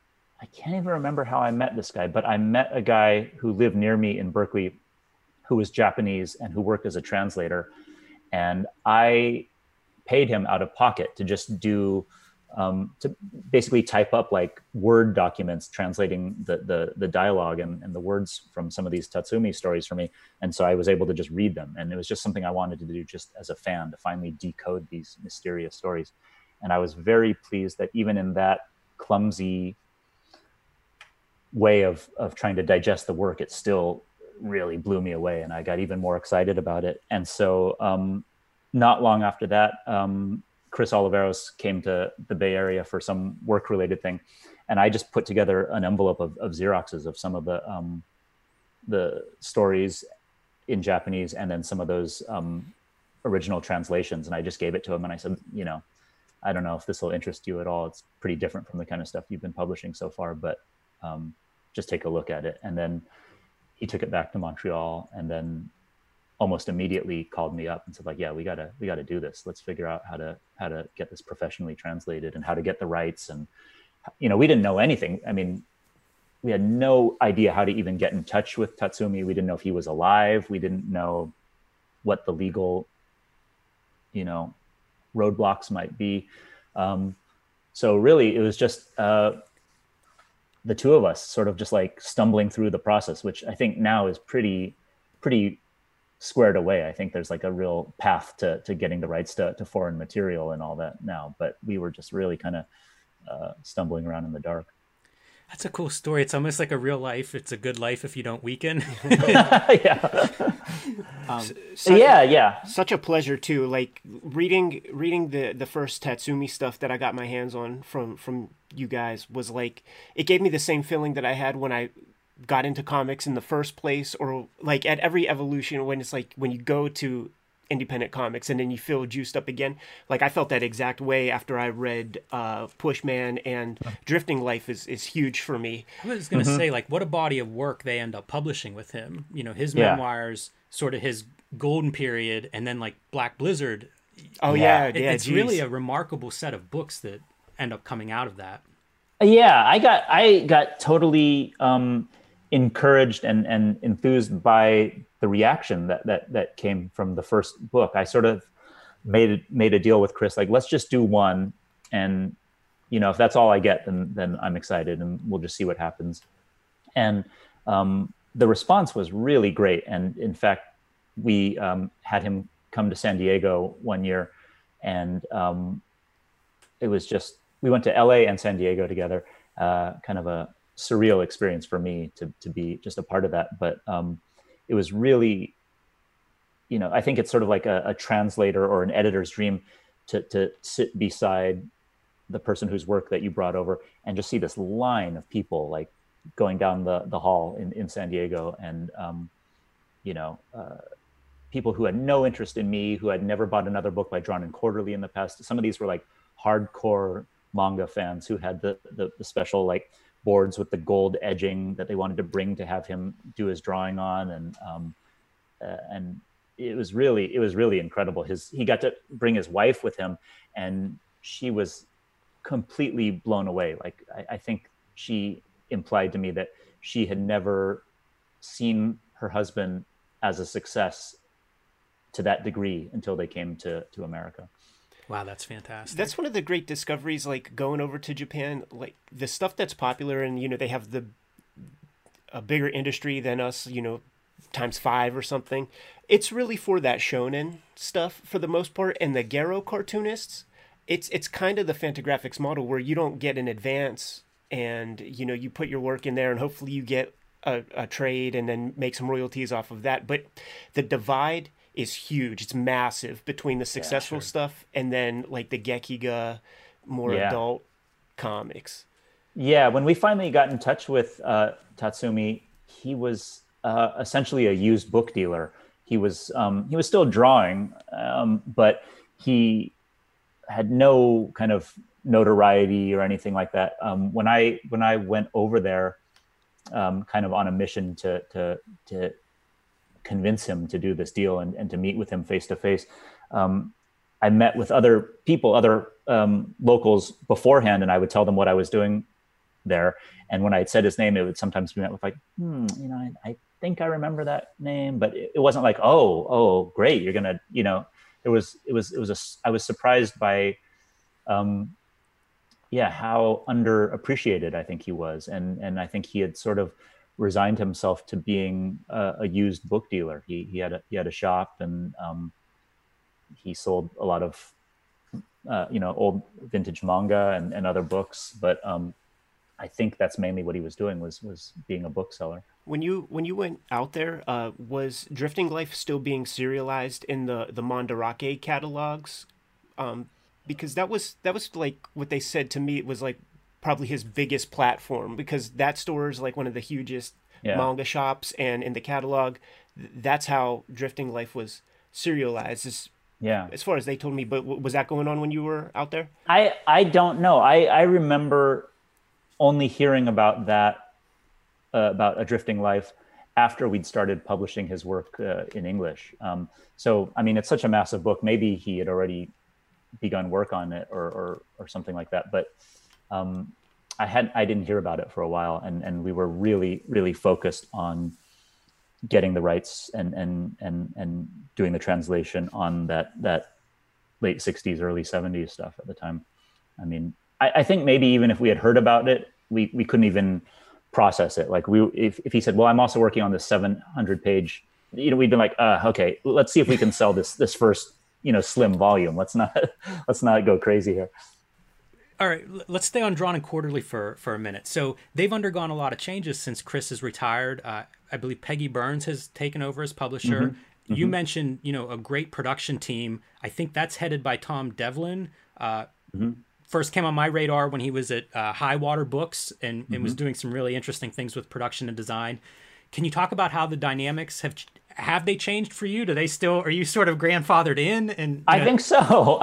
I can't even remember how I met this guy, but I met a guy who lived near me in Berkeley who was Japanese and who worked as a translator. And I paid him out of pocket to just do, to basically type up like Word documents translating the dialogue and the words from some of these Tatsumi stories for me. And so I was able to just read them. And it was just something I wanted to do just as a fan, to finally decode these mysterious stories. And I was very pleased that even in that clumsy way of trying to digest the work, it still really blew me away, and I got even more excited about it. And so not long after that, Chris Oliveros came to the Bay Area for some work related thing, and I just put together an envelope of Xeroxes of some of the stories in Japanese, and then some of those original translations, and I just gave it to him, and I said, you know, I don't know if this will interest you at all. It's pretty different from the kind of stuff you've been publishing so far, but just take a look at it. And then he took it back to Montreal, and then almost immediately called me up and said, like, yeah, we gotta do this. Let's figure out how to get this professionally translated and how to get the rights. And, you know, we didn't know anything. I mean, we had no idea how to even get in touch with Tatsumi. We didn't know if he was alive. We didn't know what the legal, you know, roadblocks might be. So really it was just the two of us sort of just like stumbling through the process, which I think now is pretty squared away. I think there's like a real path to getting the rights to foreign material and all that now, but we were just really kind of stumbling around in the dark. That's a cool story. It's almost like a real life. It's a good life if you don't weaken. Yeah. Such a pleasure too. Like reading the first Tatsumi stuff that I got my hands on from you guys was like, it gave me the same feeling that I had when I got into comics in the first place, or like at every evolution, when it's like when you go to independent comics and then you feel juiced up again. Like I felt that exact way after I read Pushman, and Drifting Life is huge for me. I was going to say, like, what a body of work they end up publishing with him. You know, his memoirs, sort of his golden period, and then like Black Blizzard. Oh it's really a remarkable set of books that end up coming out of that. Yeah, I got totally encouraged and enthused by the reaction that came from the first book. I sort of made a deal with Chris, like, let's just do one, and you know, if that's all I get, then I'm excited, and we'll just see what happens. And the response was really great, and in fact, we had him come to San Diego one year, and it was just, we went to LA and San Diego together, kind of a surreal experience for me to be just a part of that. But it was really, you know, I think it's sort of like a translator or an editor's dream to sit beside the person whose work that you brought over and just see this line of people like going down the hall in San Diego, and you know, people who had no interest in me, who had never bought another book by Drawn and Quarterly in the past. Some of these were like hardcore manga fans who had the special like boards with the gold edging that they wanted to bring to have him do his drawing on, and it was really incredible. He got to bring his wife with him, and she was completely blown away. Like I think she implied to me that she had never seen her husband as a success to that degree until they came to America. Wow, that's fantastic. That's one of the great discoveries, like going over to Japan, like the stuff that's popular, and, you know, they have a bigger industry than us, you know, times 5 or something. It's really for that shonen stuff for the most part. And the Garo cartoonists, it's kind of the Fantagraphics model where you don't get an advance, and, you know, you put your work in there and hopefully you get a trade and then make some royalties off of that. But the divide is huge. It's massive between the successful stuff and then like the Gekiga, more adult comics. Yeah, when we finally got in touch with Tatsumi, he was essentially a used book dealer. He was still drawing, but he had no kind of notoriety or anything like that. When I went over there, kind of on a mission to convince him to do this deal and to meet with him face to face, I met with other people, other locals beforehand, and I would tell them what I was doing there. And when I said his name, it would sometimes be met with like, I think I remember that name, but it wasn't like, oh, great, you're gonna, I was surprised by, how underappreciated I think he was, and I think he had sort of resigned himself to being a used book dealer. He had a shop, and he sold a lot of old vintage manga and other books, but I think that's mainly what he was doing was being a bookseller. When you went out there, was Drifting Life still being serialized in the Mandarake catalogs? Because that was like what they said to me. It was like probably his biggest platform, because that store is like one of the hugest manga shops, and in the catalog, that's how Drifting Life was serialized. As far as they told me. But was that going on when you were out there? I don't know. I remember only hearing about that, about A Drifting Life, after we'd started publishing his work in English. So, I mean, it's such a massive book. Maybe he had already begun work on it or something like that. But I didn't hear about it for a while, and we were really, really focused on getting the rights and doing the translation on that late 60s, early 70s stuff at the time. I mean, I think maybe even if we had heard about it, we couldn't even process it. Like if he said, well, I'm also working on this 700 page, we'd been like, okay, let's see if we can sell this first, slim volume. Let's not go crazy here. All right, let's stay on Drawn and Quarterly for a minute. So they've undergone a lot of changes since Chris has retired. I believe Peggy Burns has taken over as publisher. Mm-hmm. You mentioned, a great production team. I think that's headed by Tom Devlin. First came on my radar when he was at High Water Books and was doing some really interesting things with production and design. Can you talk about how the dynamics have they changed for you? Are you sort of grandfathered in? And I think so.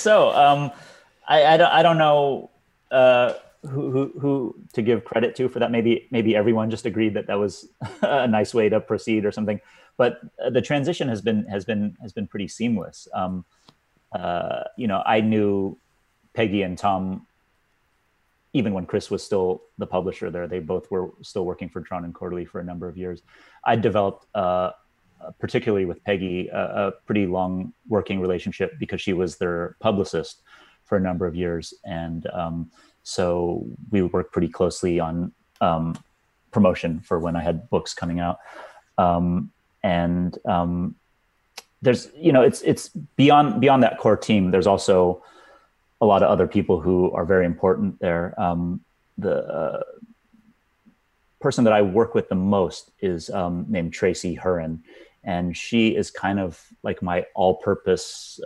I don't know who to give credit to for that. Maybe everyone just agreed that was a nice way to proceed or something. But the transition has been pretty seamless. I knew Peggy and Tom even when Chris was still the publisher there. They both were still working for Drawn and Quarterly for a number of years. I developed, particularly with Peggy, a pretty long working relationship because she was their publicist for a number of years. And so we worked pretty closely on promotion for when I had books coming out. There's, it's beyond that core team. There's also a lot of other people who are very important there. The person that I work with the most is named Tracy Hurren, and she is kind of like my all-purpose.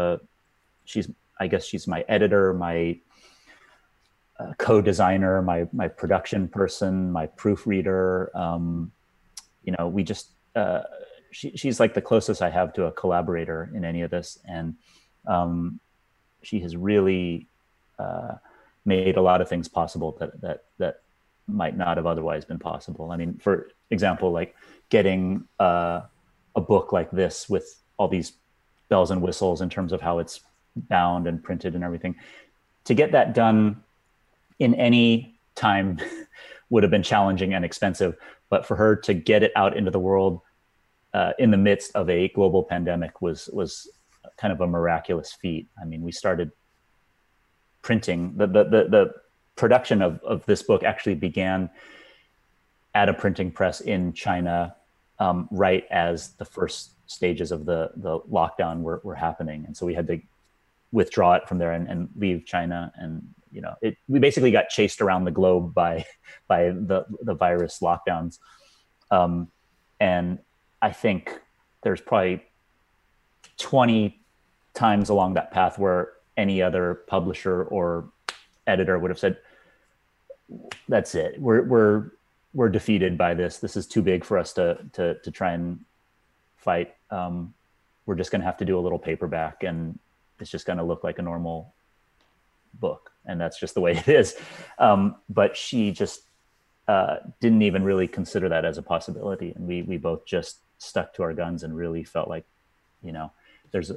I guess she's my editor, my co-designer, my production person, my proofreader. We just she's like the closest I have to a collaborator in any of this, and she has really made a lot of things possible that might not have otherwise been possible. I mean, for example, like getting a book like this with all these bells and whistles in terms of how it's bound and printed and everything, to get that done in any time would have been challenging and expensive. But for her to get it out into the world in the midst of a global pandemic was kind of a miraculous feat. I mean, we started printing, the production of this book actually began at a printing press in China, right as the first stages of the lockdown were happening. And so we had to withdraw it from there and leave China. And, we basically got chased around the globe by the virus lockdowns. And I think there's probably 20 times along that path where any other publisher or editor would have said, that's it. We're defeated by this. This is too big for us to try and fight. We're just going to have to do a little paperback, and it's just going to look like a normal book. And that's just the way it is. But she just didn't even really consider that as a possibility. And we both just stuck to our guns and really felt like, there's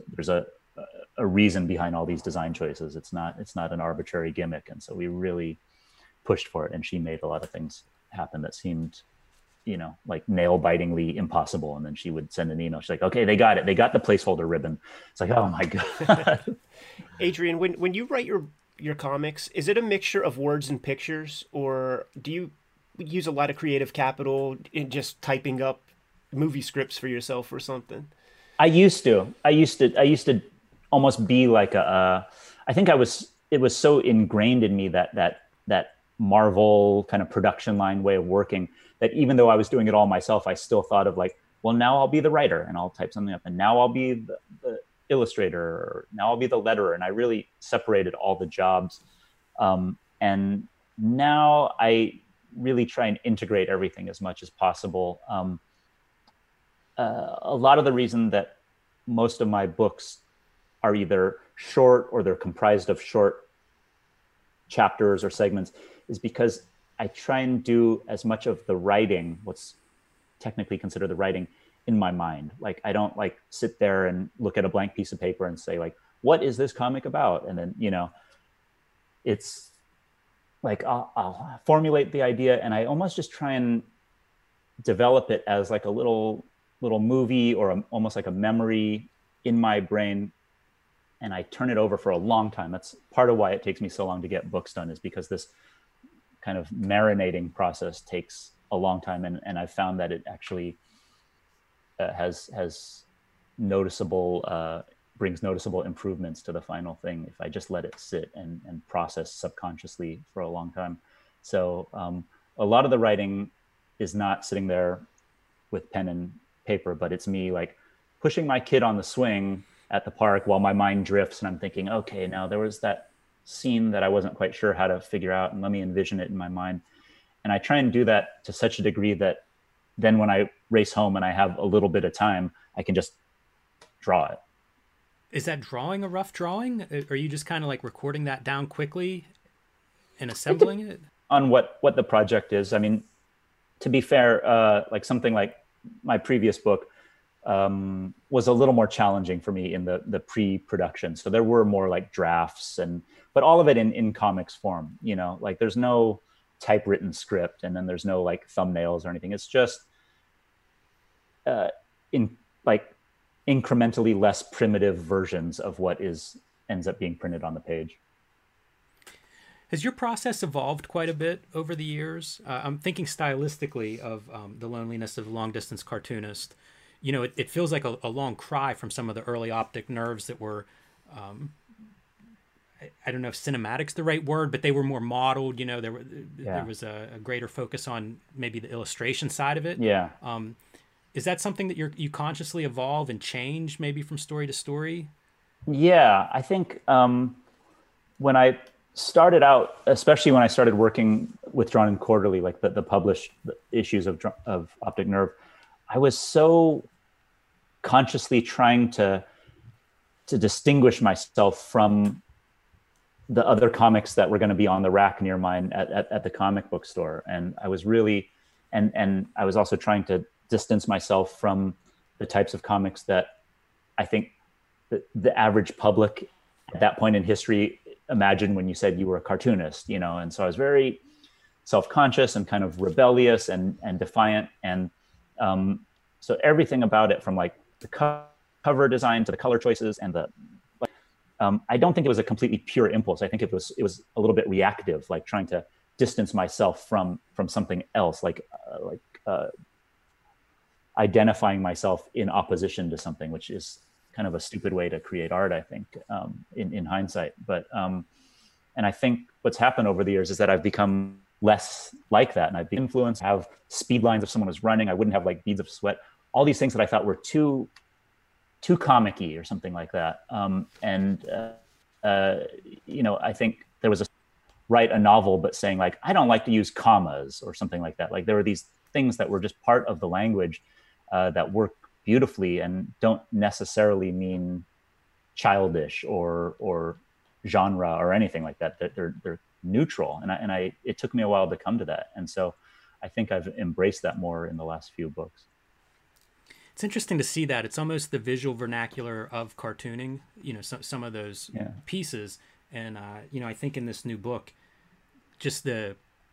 a reason behind all these design choices. It's not an arbitrary gimmick. And so we really pushed for it, and she made a lot of things happen that seemed, like nail bitingly impossible. And then she would send an email. She's like, okay, they got it. They got the placeholder ribbon. It's like, oh my God. Adrian, when you write your comics, is it a mixture of words and pictures, or do you use a lot of creative capital in just typing up movie scripts for yourself or something? I used to almost be like I think it was so ingrained in me that Marvel kind of production line way of working, that even though I was doing it all myself, I still thought of like, well, now I'll be the writer and I'll type something up, and now I'll be the illustrator, or now I'll be the letterer. And I really separated all the jobs. And now I really try and integrate everything as much as possible. A lot of the reason that most of my books are either short or they're comprised of short chapters or segments is because I try and do as much of the writing, what's technically considered the writing, in my mind. Like, I don't like sit there and look at a blank piece of paper and say like, what is this comic about? And then, it's like, I'll formulate the idea and I almost just try and develop it as like a little movie, or almost like a memory in my brain. And I turn it over for a long time. That's part of why it takes me so long to get books done, is because this kind of marinating process takes a long time. And I've found that it actually has noticeable, brings noticeable improvements to the final thing if I just let it sit and process subconsciously for a long time. So a lot of the writing is not sitting there with pen and paper, but it's me like pushing my kid on the swing at the park while my mind drifts and I'm thinking, okay, now there was that scene that I wasn't quite sure how to figure out, and let me envision it in my mind. And I try and do that to such a degree that then when I race home and I have a little bit of time, I can just draw it. Is that drawing a rough drawing? Are you just kind of like recording that down quickly and assembling it? On what the project is. I mean, to be fair, like something like my previous book was a little more challenging for me in the pre-production. So there were more like drafts, but all of it in comics form, like there's no typewritten script, and then there's no like thumbnails or anything. It's just in like incrementally less primitive versions of what ends up being printed on the page. Has your process evolved quite a bit over the years? I'm thinking stylistically of The Loneliness of a Long Distance Cartoonist. It feels like a long cry from some of the early optic nerves that were, I don't know if cinematic's the right word, but they were more modeled. There was a greater focus on maybe the illustration side of it. Yeah. Is that something that you consciously evolve and change maybe from story to story? Yeah, I think when I started out, especially when I started working with Drawn and Quarterly, like the published issues of Optic Nerve, I was so consciously trying to distinguish myself from the other comics that were going to be on the rack near mine at the comic book store. And I was really, and I was also trying to distance myself from the types of comics that I think the average public at that point in history imagined when you said you were a cartoonist, And so I was very self-conscious and kind of rebellious and defiant. And so everything about it, from like the cover design to the color choices and I don't think it was a completely pure impulse. I think it was a little bit reactive, like trying to distance myself from something else, like identifying myself in opposition to something, which is kind of a stupid way to create art, I think, in hindsight. But and I think what's happened over the years is that I've become less like that, and I've been influenced. I have speed lines if someone was running. I wouldn't have like beads of sweat. All these things that I thought were too comic-y or something like that. I think there was write a novel, but saying like, I don't like to use commas or something like that. Like there were these things that were just part of the language that work beautifully and don't necessarily mean childish or genre or anything like that. They're neutral. And it took me a while to come to that. And so I think I've embraced that more in the last few books. It's interesting to see that. It's almost the visual vernacular of cartooning, some of those pieces. And, I think in this new book, just the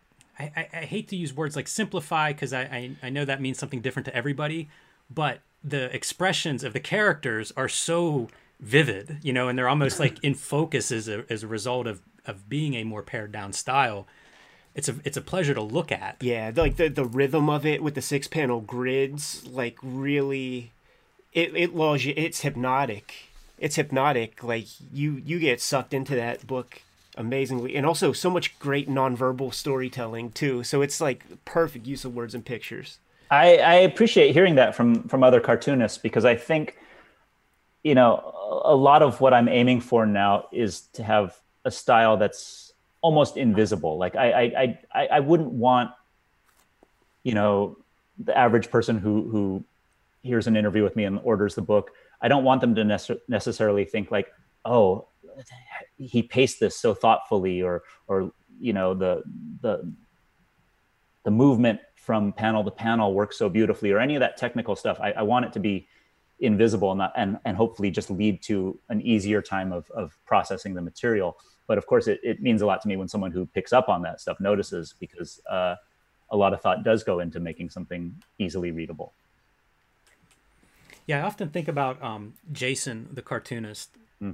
I hate to use words like simplify, because I know that means something different to everybody, but the expressions of the characters are so vivid, you know, and they're almost like in focus as a result of being a more pared down style. It's a pleasure to look at. Yeah, like the rhythm of it with the 6-panel grids, like really, it lulls you. It's hypnotic. It's hypnotic. Like you get sucked into that book amazingly, and also so much great nonverbal storytelling too. So it's like perfect use of words and pictures. I appreciate hearing that from other cartoonists, because I think, you know, a lot of what I'm aiming for now is to have a style that's almost invisible. Like I wouldn't want, you know, the average person who hears an interview with me and orders the book, I don't want them to necessarily think like, oh, he paced this so thoughtfully, or you know, the movement from panel to panel works so beautifully, or any of that technical stuff. I want it to be invisible and hopefully just lead to an easier time of processing the material. But of course, it means a lot to me when someone who picks up on that stuff notices, because a lot of thought does go into making something easily readable. Yeah, I often think about Jason, the cartoonist,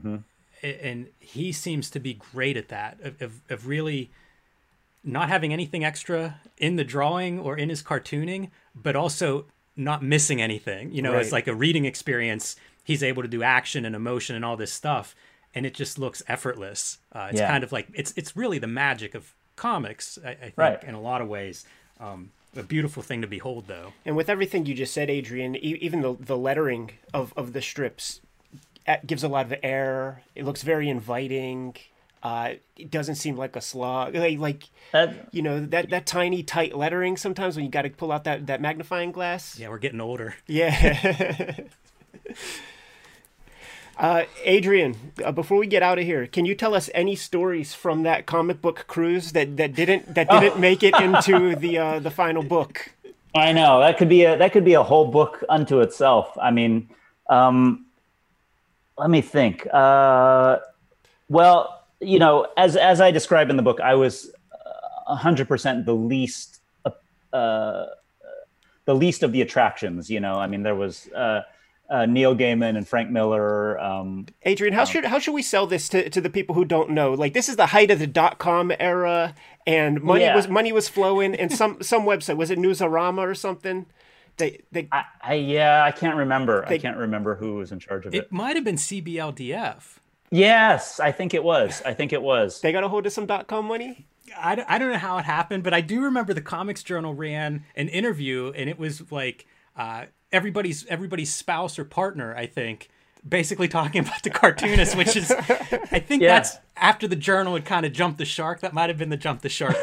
and he seems to be great at that, of really not having anything extra in the drawing or in his cartooning, but also not missing anything. You know, Right. It's like a reading experience. He's able to do action and emotion and all this stuff, and it just looks effortless. It's kind of like it's really the magic of comics, I think, Right. in a lot of ways. A beautiful thing to behold, though. And with everything you just said, Adrian, even the lettering of the strips gives a lot of air. It looks very inviting. It doesn't seem like a slog. Like you know, that tiny, tight lettering sometimes when you got to pull out that magnifying glass. Yeah, we're getting older. Yeah. Adrian, before we get out of here, can you tell us any stories from that comic book cruise that didn't make it into the final book? I know that could be a whole book unto itself. I mean, let me think. Well, you know, as I describe in the book, I was 100% the least of the attractions. You know, I mean, there was Neil Gaiman and Frank Miller. Adrian, how should we sell this to the people who don't know? Like, this is the height of the .com era, and money was flowing. And some website, was it Newsarama or something? I can't remember. I can't remember who was in charge of it. It might have been CBLDF. Yes, I think it was. They got a hold of some .com money? I don't know how it happened, but I do remember the Comics Journal ran an interview, and it was like everybody's spouse or partner, I think, basically talking about the cartoonist, which is, I think that's after the Journal had kind of jumped the shark. That might have been the jump the shark.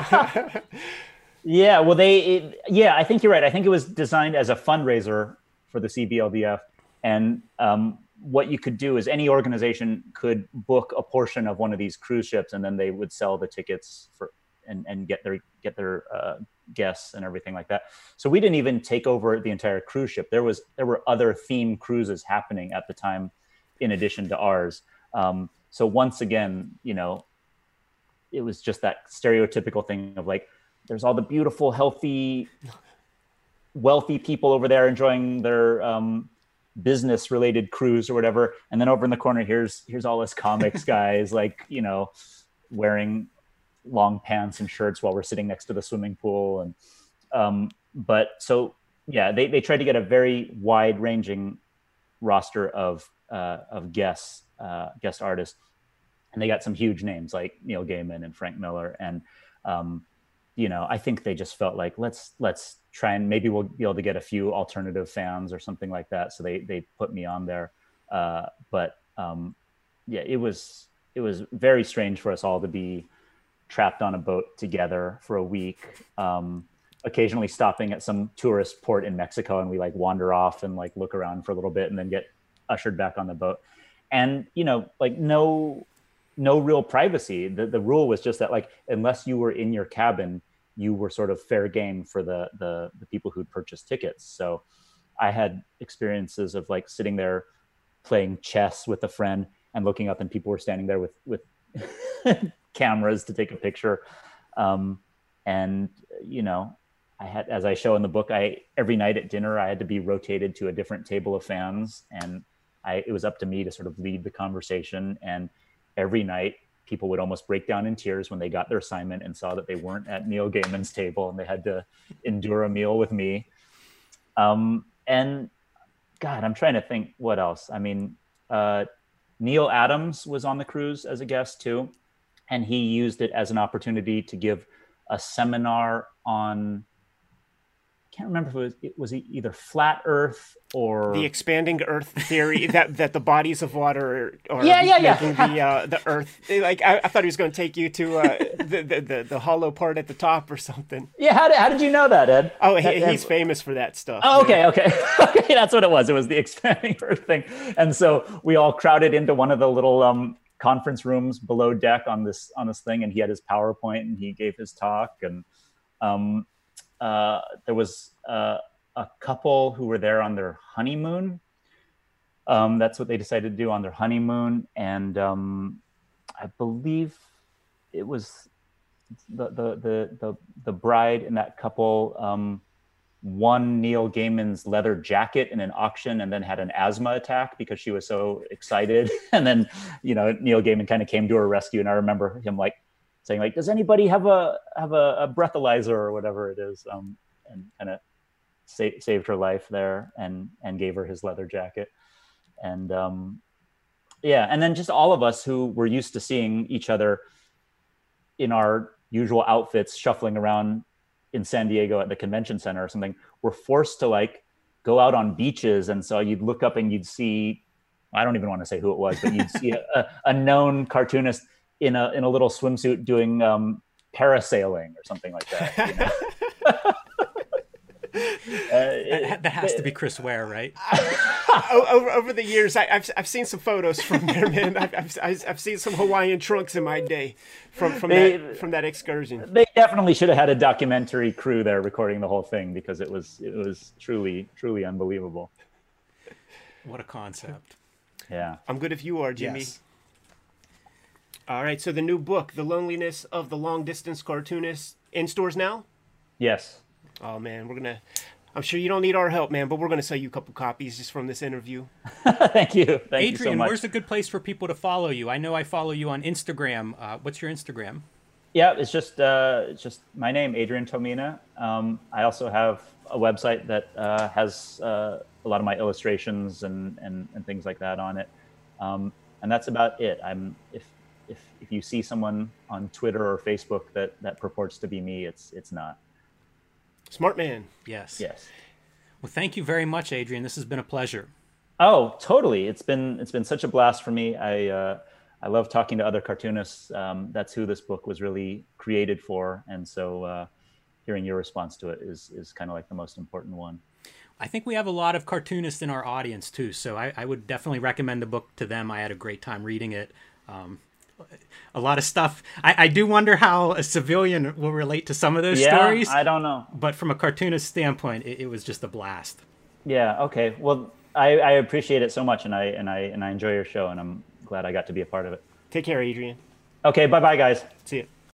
Yeah, well, I think you're right. I think it was designed as a fundraiser for the CBLDF, and what you could do is any organization could book a portion of one of these cruise ships, and then they would sell the tickets for and get their guests and everything like that. So we didn't even take over the entire cruise ship. There were other theme cruises happening at the time, in addition to ours. So once again, you know, it was just that stereotypical thing of like, there's all the beautiful, healthy, wealthy people over there enjoying their business related cruise or whatever. And then over in the corner, here's all us comics guys, like, you know, wearing long pants and shirts while we're sitting next to the swimming pool. And but so yeah, they tried to get a very wide ranging roster of guest artists, and they got some huge names like Neil Gaiman and Frank Miller. And you know, I think they just felt like let's try and maybe we'll be able to get a few alternative fans or something like that. So they put me on there. But yeah, it was very strange for us all to be trapped on a boat together for a week, occasionally stopping at some tourist port in Mexico, and we like wander off and like look around for a little bit and then get ushered back on the boat. And, you know, like no real privacy. The rule was just that, like, unless you were in your cabin, you were sort of fair game for the people who'd purchased tickets. So I had experiences of like sitting there playing chess with a friend and looking up, and people were standing there with cameras to take a picture. And, you know, I had, as I show in the book, every night at dinner, I had to be rotated to a different table of fans. And it was up to me to sort of lead the conversation. And every night people would almost break down in tears when they got their assignment and saw that they weren't at Neil Gaiman's table and they had to endure a meal with me. And God, I'm trying to think what else. I mean, Neil Adams was on the cruise as a guest too. And he used it as an opportunity to give a seminar on, I can't remember if it was either flat Earth or the expanding Earth theory that the bodies of water are making the Earth. Like I thought he was going to take you to the hollow part at the top or something. Yeah, how did you know that, Ed? Oh, he's famous for that stuff. Oh, okay, okay, that's what it was. It was the expanding Earth thing, and so we all crowded into one of the little conference rooms below deck on this thing, and he had his PowerPoint and he gave his talk, and there was a couple who were there on their honeymoon. That's what they decided to do on their honeymoon. And I believe it was the bride in that couple won Neil Gaiman's leather jacket in an auction and then had an asthma attack because she was so excited. And then, you know, Neil Gaiman kind of came to her rescue. And I remember him saying does anybody have a breathalyzer or whatever it is? And kind of saved her life there and gave her his leather jacket. And and then just all of us who were used to seeing each other in our usual outfits shuffling around in San Diego at the convention center or something, were forced to go out on beaches. And so you'd look up and you'd see, I don't even want to say who it was, but you'd see a known cartoonist in a little swimsuit doing parasailing or something like that. You know? That has to be Chris Ware, right? Over the years, I've seen some photos from there, man. I've seen some Hawaiian trunks in my day from that excursion. They definitely should have had a documentary crew there recording the whole thing because it was truly unbelievable. What a concept! Yeah, I'm good if you are, Jimmy. Yes. All right, so the new book, The Loneliness of the Long Distance Cartoonist, in stores now? Yes. Oh, man, I'm sure you don't need our help, man, but we're going to sell you a couple copies just from this interview. Thank you. Thank Adrian, you so much. Where's a good place for people to follow you? I know I follow you on Instagram. What's your Instagram? Yeah, it's just my name, Adrian Tomina. I also have a website that has a lot of my illustrations and things like that on it. And that's about it. If you see someone on Twitter or Facebook that purports to be me, it's not. Smart man. Yes. Yes. Well, thank you very much, Adrian. This has been a pleasure. Oh, totally. It's been such a blast for me. I love talking to other cartoonists. That's who this book was really created for. And so hearing your response to it is kind of like the most important one. I think we have a lot of cartoonists in our audience too. So I would definitely recommend the book to them. I had a great time reading it. A lot of stuff. I do wonder how a civilian will relate to some of those stories. I don't know. But from a cartoonist standpoint, it was just a blast. Yeah. Okay. Well, I appreciate it so much, and I enjoy your show, and I'm glad I got to be a part of it. Take care, Adrian. Okay. Bye-bye, guys. See you.